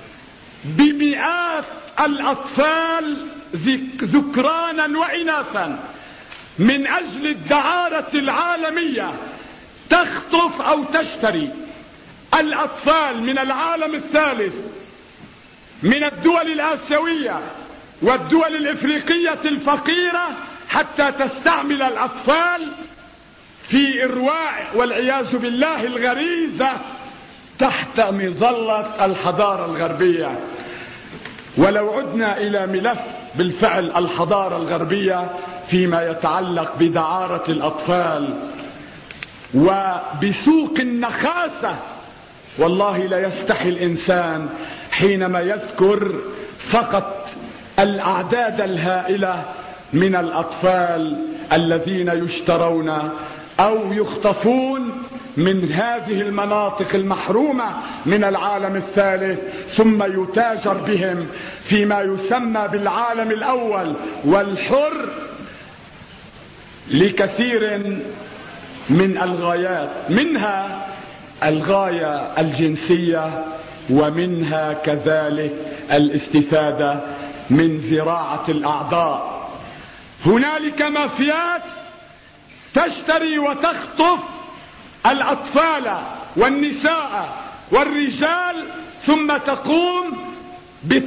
S3: بمئات الأطفال ذكرانا وإناثا من أجل الدعارة العالمية، تخطف أو تشتري الأطفال من العالم الثالث، من الدول الآسيوية والدول الإفريقية الفقيرة، حتى تستعمل الأطفال في إرواء والعياذ بالله الغريزة تحت مظلة الحضارة الغربية. ولو عدنا إلى ملف بالفعل الحضارة الغربية فيما يتعلق بدعارة الأطفال وبسوق النخاسة، والله لا يستحي الإنسان حينما يذكر فقط الأعداد الهائلة من الأطفال الذين يشترون أو يخطفون من هذه المناطق المحرومة من العالم الثالث، ثم يتاجر بهم فيما يسمى بالعالم الأول والحر لكثير من الغايات، منها الغاية الجنسية، ومنها كذلك الاستفادة من زراعة الأعضاء. هنالك مافيات تشتري وتخطف الأطفال والنساء والرجال، ثم تقوم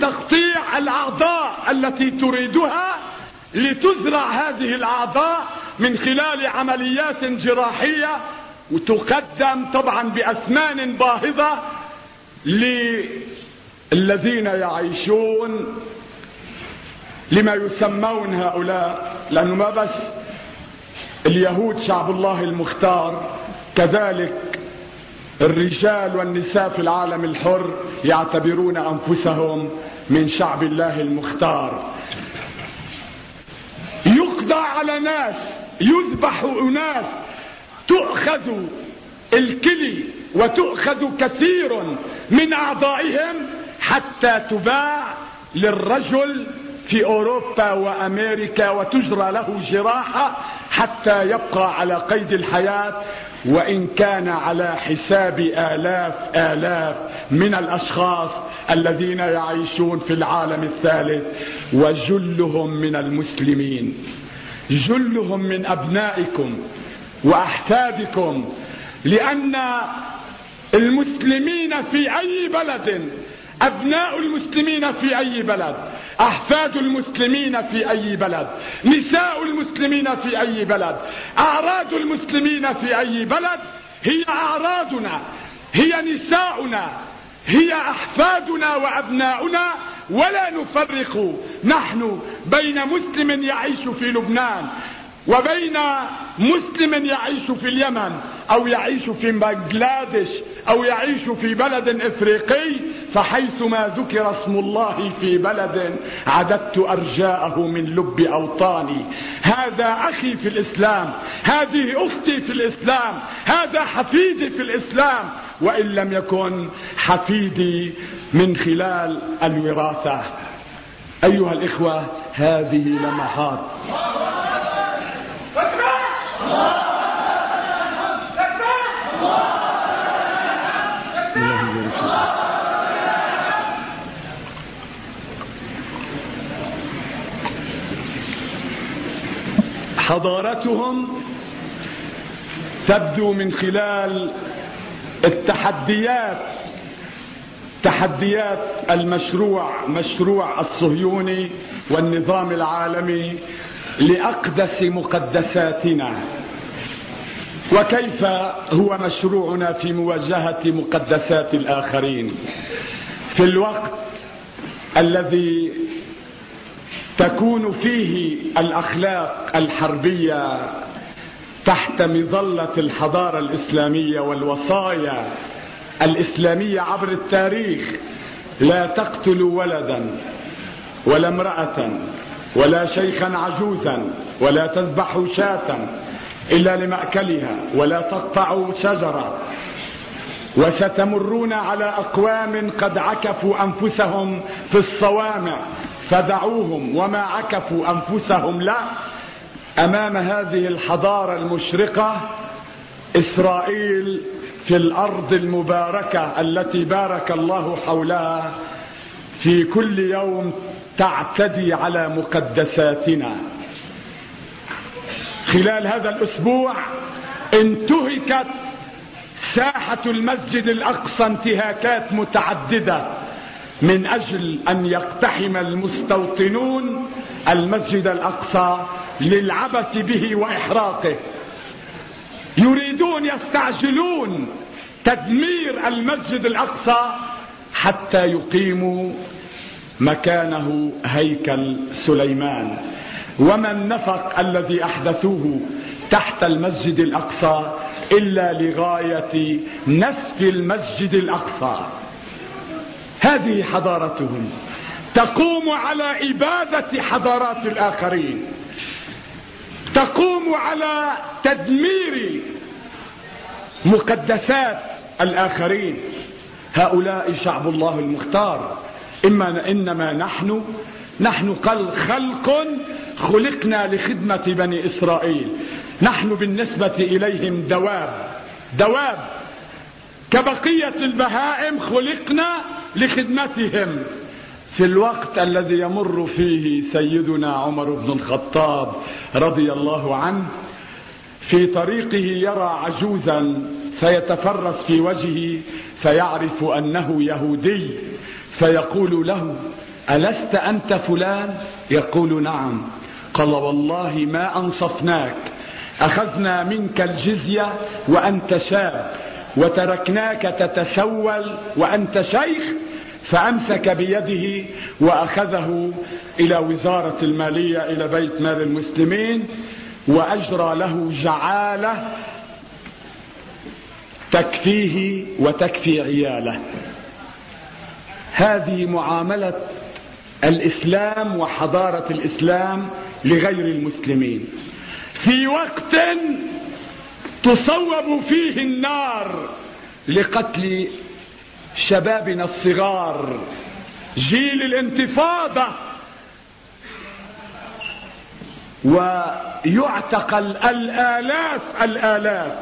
S3: بتقطيع الأعضاء التي تريدها لتزرع هذه الأعضاء من خلال عمليات جراحية، وتقدم طبعا بأثمان باهظة للذين يعيشون لما يسمون هؤلاء، لأنه ما بس اليهود شعب الله المختار، كذلك الرجال والنساء في العالم الحر يعتبرون أنفسهم من شعب الله المختار. يقضى على ناس، يذبح أناس، تؤخذ الكلي وتؤخذ كثير من أعضائهم حتى تباع للرجل في أوروبا وأمريكا، وتجرى له جراحة حتى يبقى على قيد الحياة، وإن كان على حساب آلاف آلاف من الأشخاص الذين يعيشون في العالم الثالث، وجلهم من المسلمين، جلهم من أبنائكم وأحفادكم. لأن المسلمين في أي بلد، أبناء المسلمين في أي بلد، أحفاد المسلمين في أي بلد، نساء المسلمين في أي بلد، أعراض المسلمين في أي بلد هي أعراضنا، هي نساؤنا، هي أحفادنا وأبناؤنا. ولا نفرق نحن بين مسلم يعيش في لبنان وبين مسلم يعيش في اليمن أو يعيش في بنغلاديش أو يعيش في بلد إفريقي، فحيثما ذكر اسم الله في بلد عددت أرجاءه من لب أوطاني. هذا أخي في الإسلام، هذه أختي في الإسلام، هذا حفيدي في الإسلام، وإن لم يكن حفيدي من خلال الوراثة. أيها الإخوة، هذه لمحات حضارتهم تبدو من خلال التحديات، تحديات المشروع، مشروع الصهيوني والنظام العالمي لأقدس مقدساتنا، وكيف هو مشروعنا في مواجهة مقدسات الآخرين في الوقت الذي تكون فيه الأخلاق الحربية تحت مظلة الحضارة الإسلامية والوصايا الإسلامية عبر التاريخ. لا تقتلوا ولدا ولا امرأة ولا شيخا عجوزا ولا تذبحوا شاة إلا لمأكلها ولا تقطعوا شجرة، وستمرون على أقوام قد عكفوا أنفسهم في الصوامع فدعوهم وما عكفوا أنفسهم له. أمام هذه الحضارة المشرقة إسرائيل في الأرض المباركة التي بارك الله حولها في كل يوم تعتدي على مقدساتنا. خلال هذا الأسبوع انتهكت ساحة المسجد الأقصى انتهاكات متعددة من أجل أن يقتحم المستوطنون المسجد الأقصى للعبث به وإحراقه. يريدون، يستعجلون تدمير المسجد الأقصى حتى يقيموا مكانه هيكل سليمان. وما النفق الذي أحدثوه تحت المسجد الأقصى إلا لغاية نسف المسجد الأقصى. هذه حضارتهم تقوم على إبادة حضارات الآخرين، تقوم على تدمير مقدسات الآخرين. هؤلاء شعب الله المختار. إما إنما نحن نحن خلق خلقنا لخدمة بني إسرائيل. نحن بالنسبة إليهم دواب، دواب كبقية البهائم خلقنا لخدمتهم. في الوقت الذي يمر فيه سيدنا عمر بن الخطاب رضي الله عنه في طريقه يرى عجوزا فيتفرس في وجهه فيعرف أنه يهودي، فيقول له: ألست أنت فلان؟ يقول: نعم. قال: والله ما أنصفناك أخذنا منك الجزية وأنت شاب، وتركناك تتسول وأنت شيخ، فأمسك بيده وأخذه إلى وزارة المالية، إلى بيت مال المسلمين، وأجرى له جعالة تكفيه وتكفي عياله. هذه معاملة الإسلام وحضارة الإسلام لغير المسلمين في وقت تصوب فيه النار لقتل شبابنا الصغار، جيل الانتفاضة، ويعتقل الآلاف الآلاف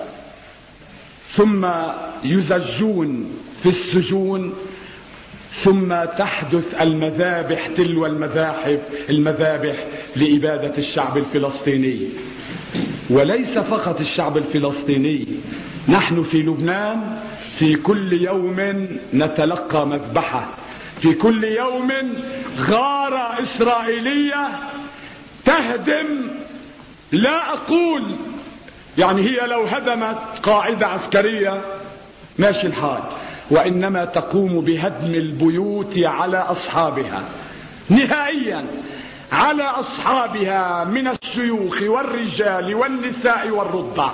S3: ثم يزجون في السجون، ثم تحدث المذابح تلو المذاحف المذابح لإبادة الشعب الفلسطيني. وليس فقط الشعب الفلسطيني، نحن في لبنان في كل يوم نتلقى مذبحة، في كل يوم غارة إسرائيلية تهدم، لا أقول يعني هي لو هدمت قاعدة عسكرية ماشي الحال، وإنما تقوم بهدم البيوت على أصحابها نهائيا، على أصحابها من الشيوخ والرجال والنساء والرضع.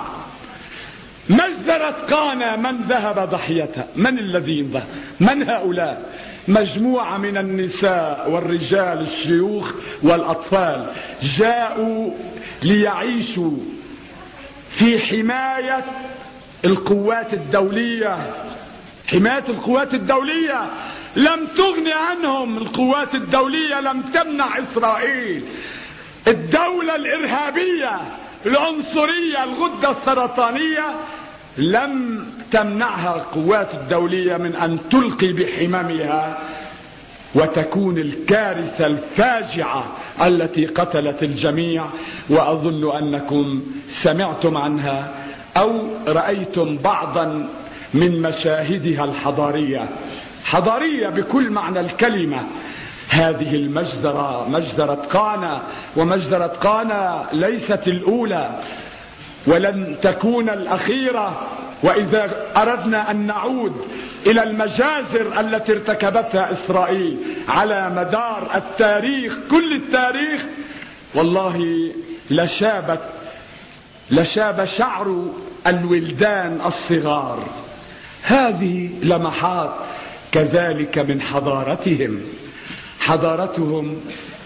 S3: مجزرة قانا من ذهب ضحيتها؟ من الذين ذهب؟ من هؤلاء؟ مجموعة من النساء والرجال الشيوخ والأطفال جاءوا ليعيشوا في حماية القوات الدولية. حماية القوات الدولية لم تغني عنهم، القوات الدولية لم تمنع إسرائيل. الدولة الإرهابية العنصرية الغدة السرطانية لم تمنعها القوات الدولية من أن تلقي بحمامها وتكون الكارثة الفاجعة التي قتلت الجميع، وأظن أنكم سمعتم عنها أو رأيتم بعضا من مشاهدها الحضارية، حضارية بكل معنى الكلمة. هذه المجزرة مجزرة قانا، ومجزرة قانا ليست الأولى ولن تكون الأخيرة. وإذا أردنا أن نعود إلى المجازر التي ارتكبتها إسرائيل على مدار التاريخ، كل التاريخ، والله لشابت لشاب شعر الولدان الصغار. هذه لمحات كذلك من حضارتهم. حضارتهم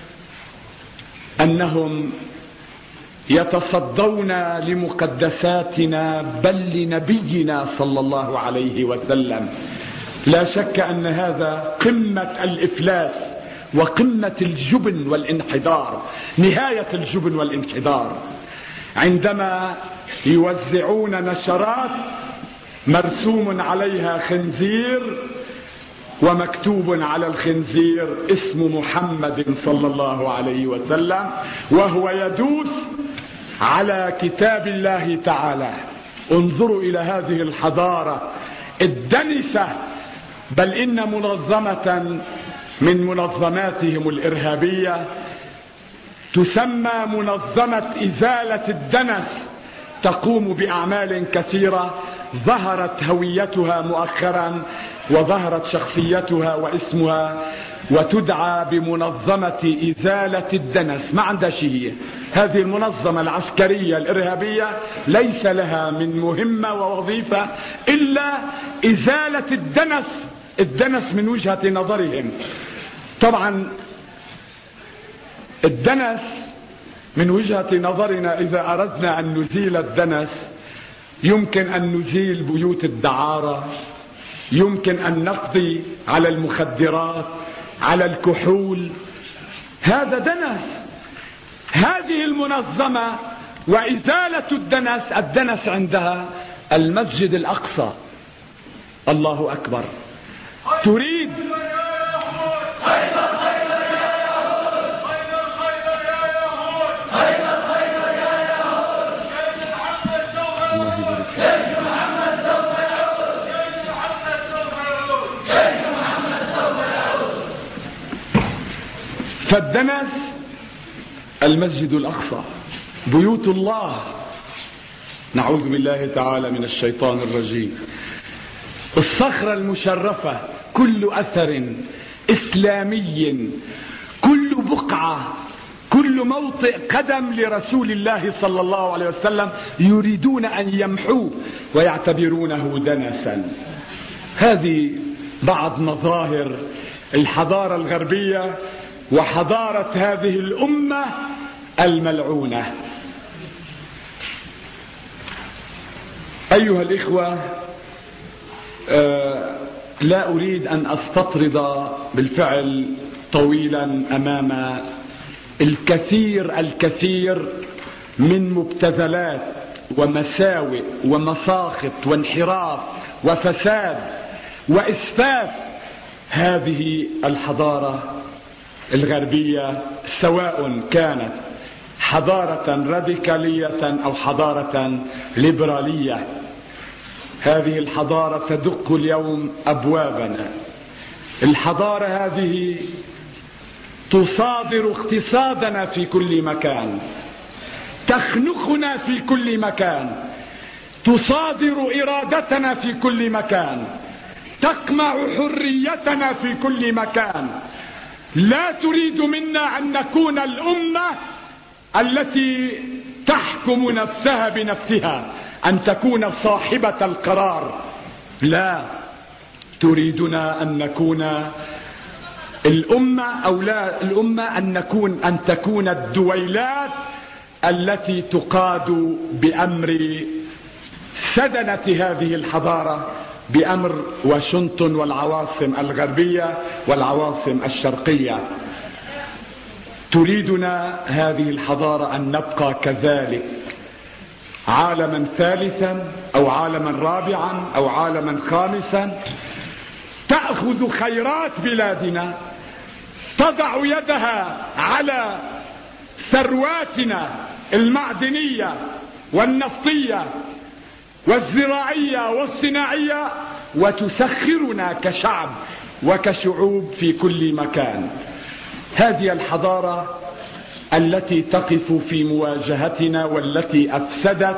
S3: أنهم يتصدون لمقدساتنا بل لنبينا صلى الله عليه وسلم. لا شك أن هذا قمة الإفلاس وقمة الجبن والانحدار، نهاية الجبن والانحدار، عندما يوزعون نشرات مرسوم عليها خنزير ومكتوب على الخنزير اسم محمد صلى الله عليه وسلم، وهو يدوس على كتاب الله تعالى. انظروا إلى هذه الحضارة الدنسة، بل إن منظمة من منظماتهم الإرهابية تسمى منظمة إزالة الدنس، تقوم بأعمال كثيرة ظهرت هويتها مؤخرا وظهرت شخصيتها واسمها، وتدعى بمنظمة إزالة الدنس. ما عندها شيء. هذه المنظمة العسكرية الإرهابية ليس لها من مهمة ووظيفة إلا إزالة الدنس، الدنس من وجهة نظرهم. طبعا الدنس من وجهة نظرنا إذا أردنا أن نزيل الدنس يمكن أن نزيل بيوت الدعارة، يمكن أن نقضي على المخدرات، على الكحول. هذا دنس. هذه المنظمة وإزالة الدنس، الدنس عندها المسجد الأقصى. الله أكبر. تريد فالدنس المسجد الأقصى، بيوت الله نعوذ بالله تعالى من الشيطان الرجيم. الصخرة المشرفة، كل أثر إسلامي، كل بقعة، كل موطئ قدم لرسول الله صلى الله عليه وسلم يريدون أن يمحوه ويعتبرونه دنسا. هذه بعض مظاهر الحضارة الغربية وحضارة هذه الأمة الملعونة. أيها الإخوة، آه لا أريد أن أستطرد بالفعل طويلا أمام الكثير الكثير من مبتذلات ومساوئ ومساخط وانحراف وفساد وإسفاف هذه الحضارة الغربية، سواء كانت حضارة راديكالية أو حضارة ليبرالية. هذه الحضارة تدق اليوم أبوابنا. الحضارة هذه تصادر اقتصادنا في كل مكان، تخنقنا في كل مكان، تصادر إرادتنا في كل مكان، تقمع حريتنا في كل مكان. لا تريد منا أن نكون الأمة التي تحكم نفسها بنفسها، أن تكون صاحبة القرار. لا، تريدنا أن نكون الأمة أو لا الأمة أن نكون أن تكون الدويلات التي تقاد بأمر سدنة هذه الحضارة، بأمر واشنطن والعواصم الغربية والعواصم الشرقية. تريدنا هذه الحضارة أن نبقى كذلك، عالما ثالثا أو عالما رابعا أو عالما خامسا، تأخذ خيرات بلادنا، تضع يدها على ثرواتنا المعدنية والنفطية والزراعية والصناعية، وتسخرنا كشعب وكشعوب في كل مكان. هذه الحضارة التي تقف في مواجهتنا والتي أفسدت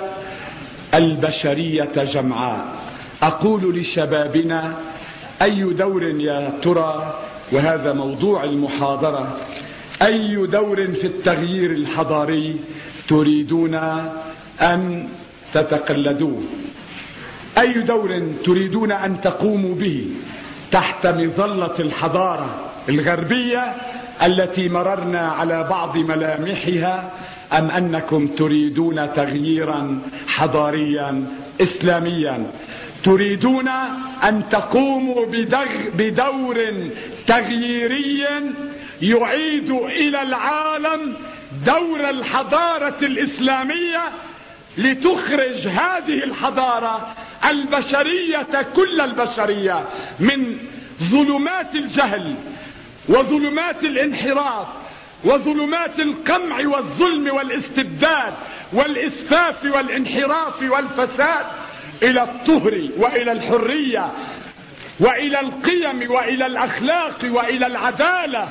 S3: البشرية جمعاء. أقول لشبابنا: أي دور يا ترى، وهذا موضوع المحاضرة، أي دور في التغيير الحضاري تريدون أن تتقلدوه؟ أي دور تريدون أن تقوموا به تحت مظلة الحضارة الغربية التي مررنا على بعض ملامحها، أم أنكم تريدون تغييرا حضاريا إسلاميا؟ تريدون أن تقوموا بدور تغييري يعيد إلى العالم دور الحضارة الإسلامية، لتخرج هذه الحضارة البشرية كل البشرية من ظلمات الجهل وظلمات الانحراف وظلمات القمع والظلم والاستبداد والإسفاف والانحراف والفساد إلى الطهر وإلى الحرية وإلى القيم وإلى الأخلاق وإلى العدالة.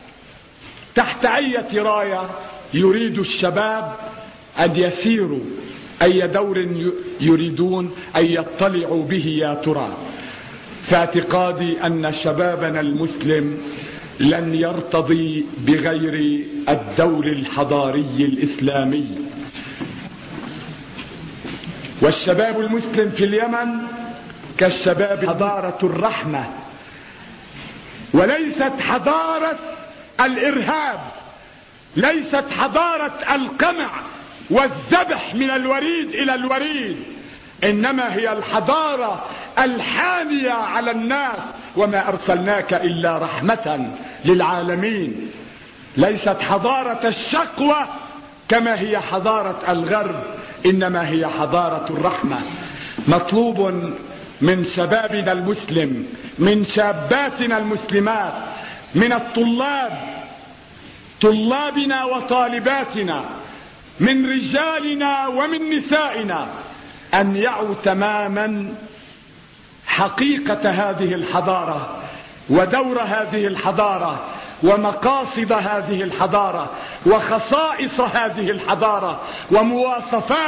S3: تحت أي راية يريد الشباب أن يسيروا؟ أي دور يريدون أن يطلعوا به يا ترى؟ في اعتقادي أن شبابنا المسلم لن يرتضي بغير الدور الحضاري الإسلامي. والشباب المسلم في اليمن كالشباب حضارة الرحمة، وليست حضارة الإرهاب، ليست حضارة القمع والذبح من الوريد إلى الوريد، إنما هي الحضارة الحانية على الناس، وما أرسلناك إلا رحمة للعالمين. ليست حضارة الشقوة كما هي حضارة الغرب، إنما هي حضارة الرحمة. مطلوب من شبابنا المسلم، من شاباتنا المسلمات، من الطلاب، طلابنا وطالباتنا، من رجالنا ومن نسائنا، أن يعوا تماما حقيقة هذه الحضارة ودور هذه الحضارة ومقاصد هذه الحضارة وخصائص هذه الحضارة ومواصفات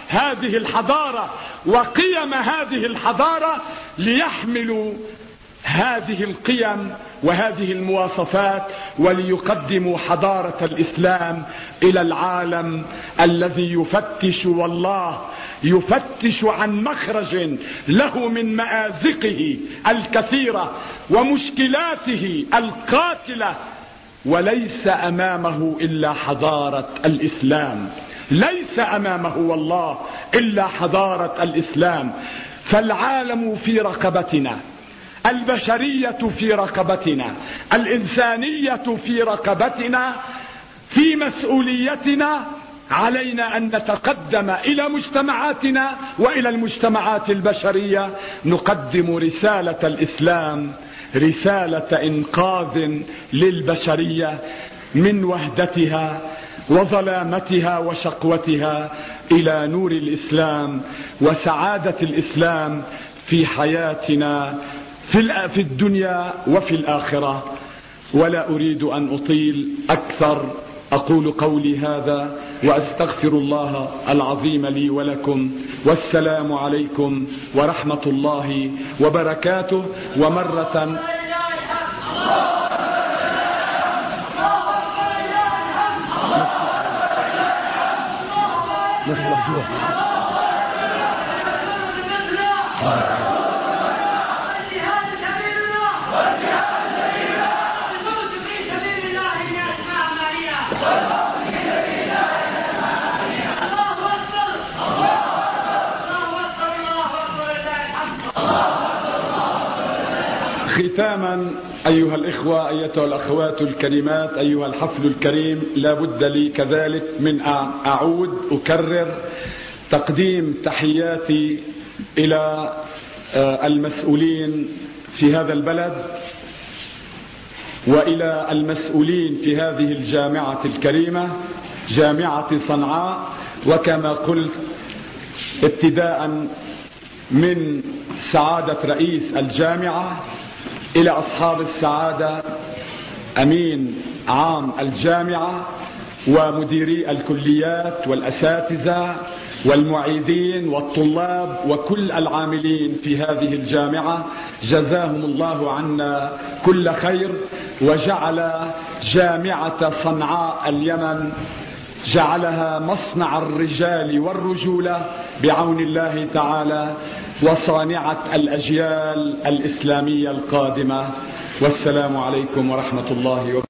S3: هذه الحضارة وقيم هذه الحضارة ليحملوا هذه القيم وهذه المواصفات وليقدموا حضارة الإسلام إلى العالم الذي يفتش، والله يفتش عن مخرج له من مآزقه الكثيرة ومشكلاته القاتلة، وليس أمامه إلا حضارة الإسلام، ليس أمامه والله إلا حضارة الإسلام. فالعالم في رقبتنا، البشرية في رقبتنا، الإنسانية في رقبتنا، في مسؤوليتنا. علينا أن نتقدم إلى مجتمعاتنا وإلى المجتمعات البشرية، نقدم رسالة الإسلام، رسالة إنقاذ للبشرية من وهدتها وظلامتها وشقوتها إلى نور الإسلام وسعادة الإسلام في حياتنا في الدنيا وفي الآخرة. ولا أريد أن أطيل أكثر، أقول قولي هذا وأستغفر الله العظيم لي ولكم، والسلام عليكم ورحمة الله وبركاته. ومرة ختاما أيها الإخوة، أيتها الأخوات الكريمات، أيها الحفل الكريم، لا بد لي كذلك من أعود أكرر تقديم تحياتي إلى المسؤولين في هذا البلد وإلى المسؤولين في هذه الجامعة الكريمة، جامعة صنعاء. وكما قلت ابتداء من سعادة رئيس الجامعة إلى أصحاب السعادة، أمين عام الجامعة ومديري الكليات والأساتذة والمعيدين والطلاب وكل العاملين في هذه الجامعة، جزاهم الله عنا كل خير، وجعل جامعة صنعاء اليمن جعلها مصنع الرجال والرجولة بعون الله تعالى، وصانعة الأجيال الإسلامية القادمة. والسلام عليكم ورحمة الله وبركاته.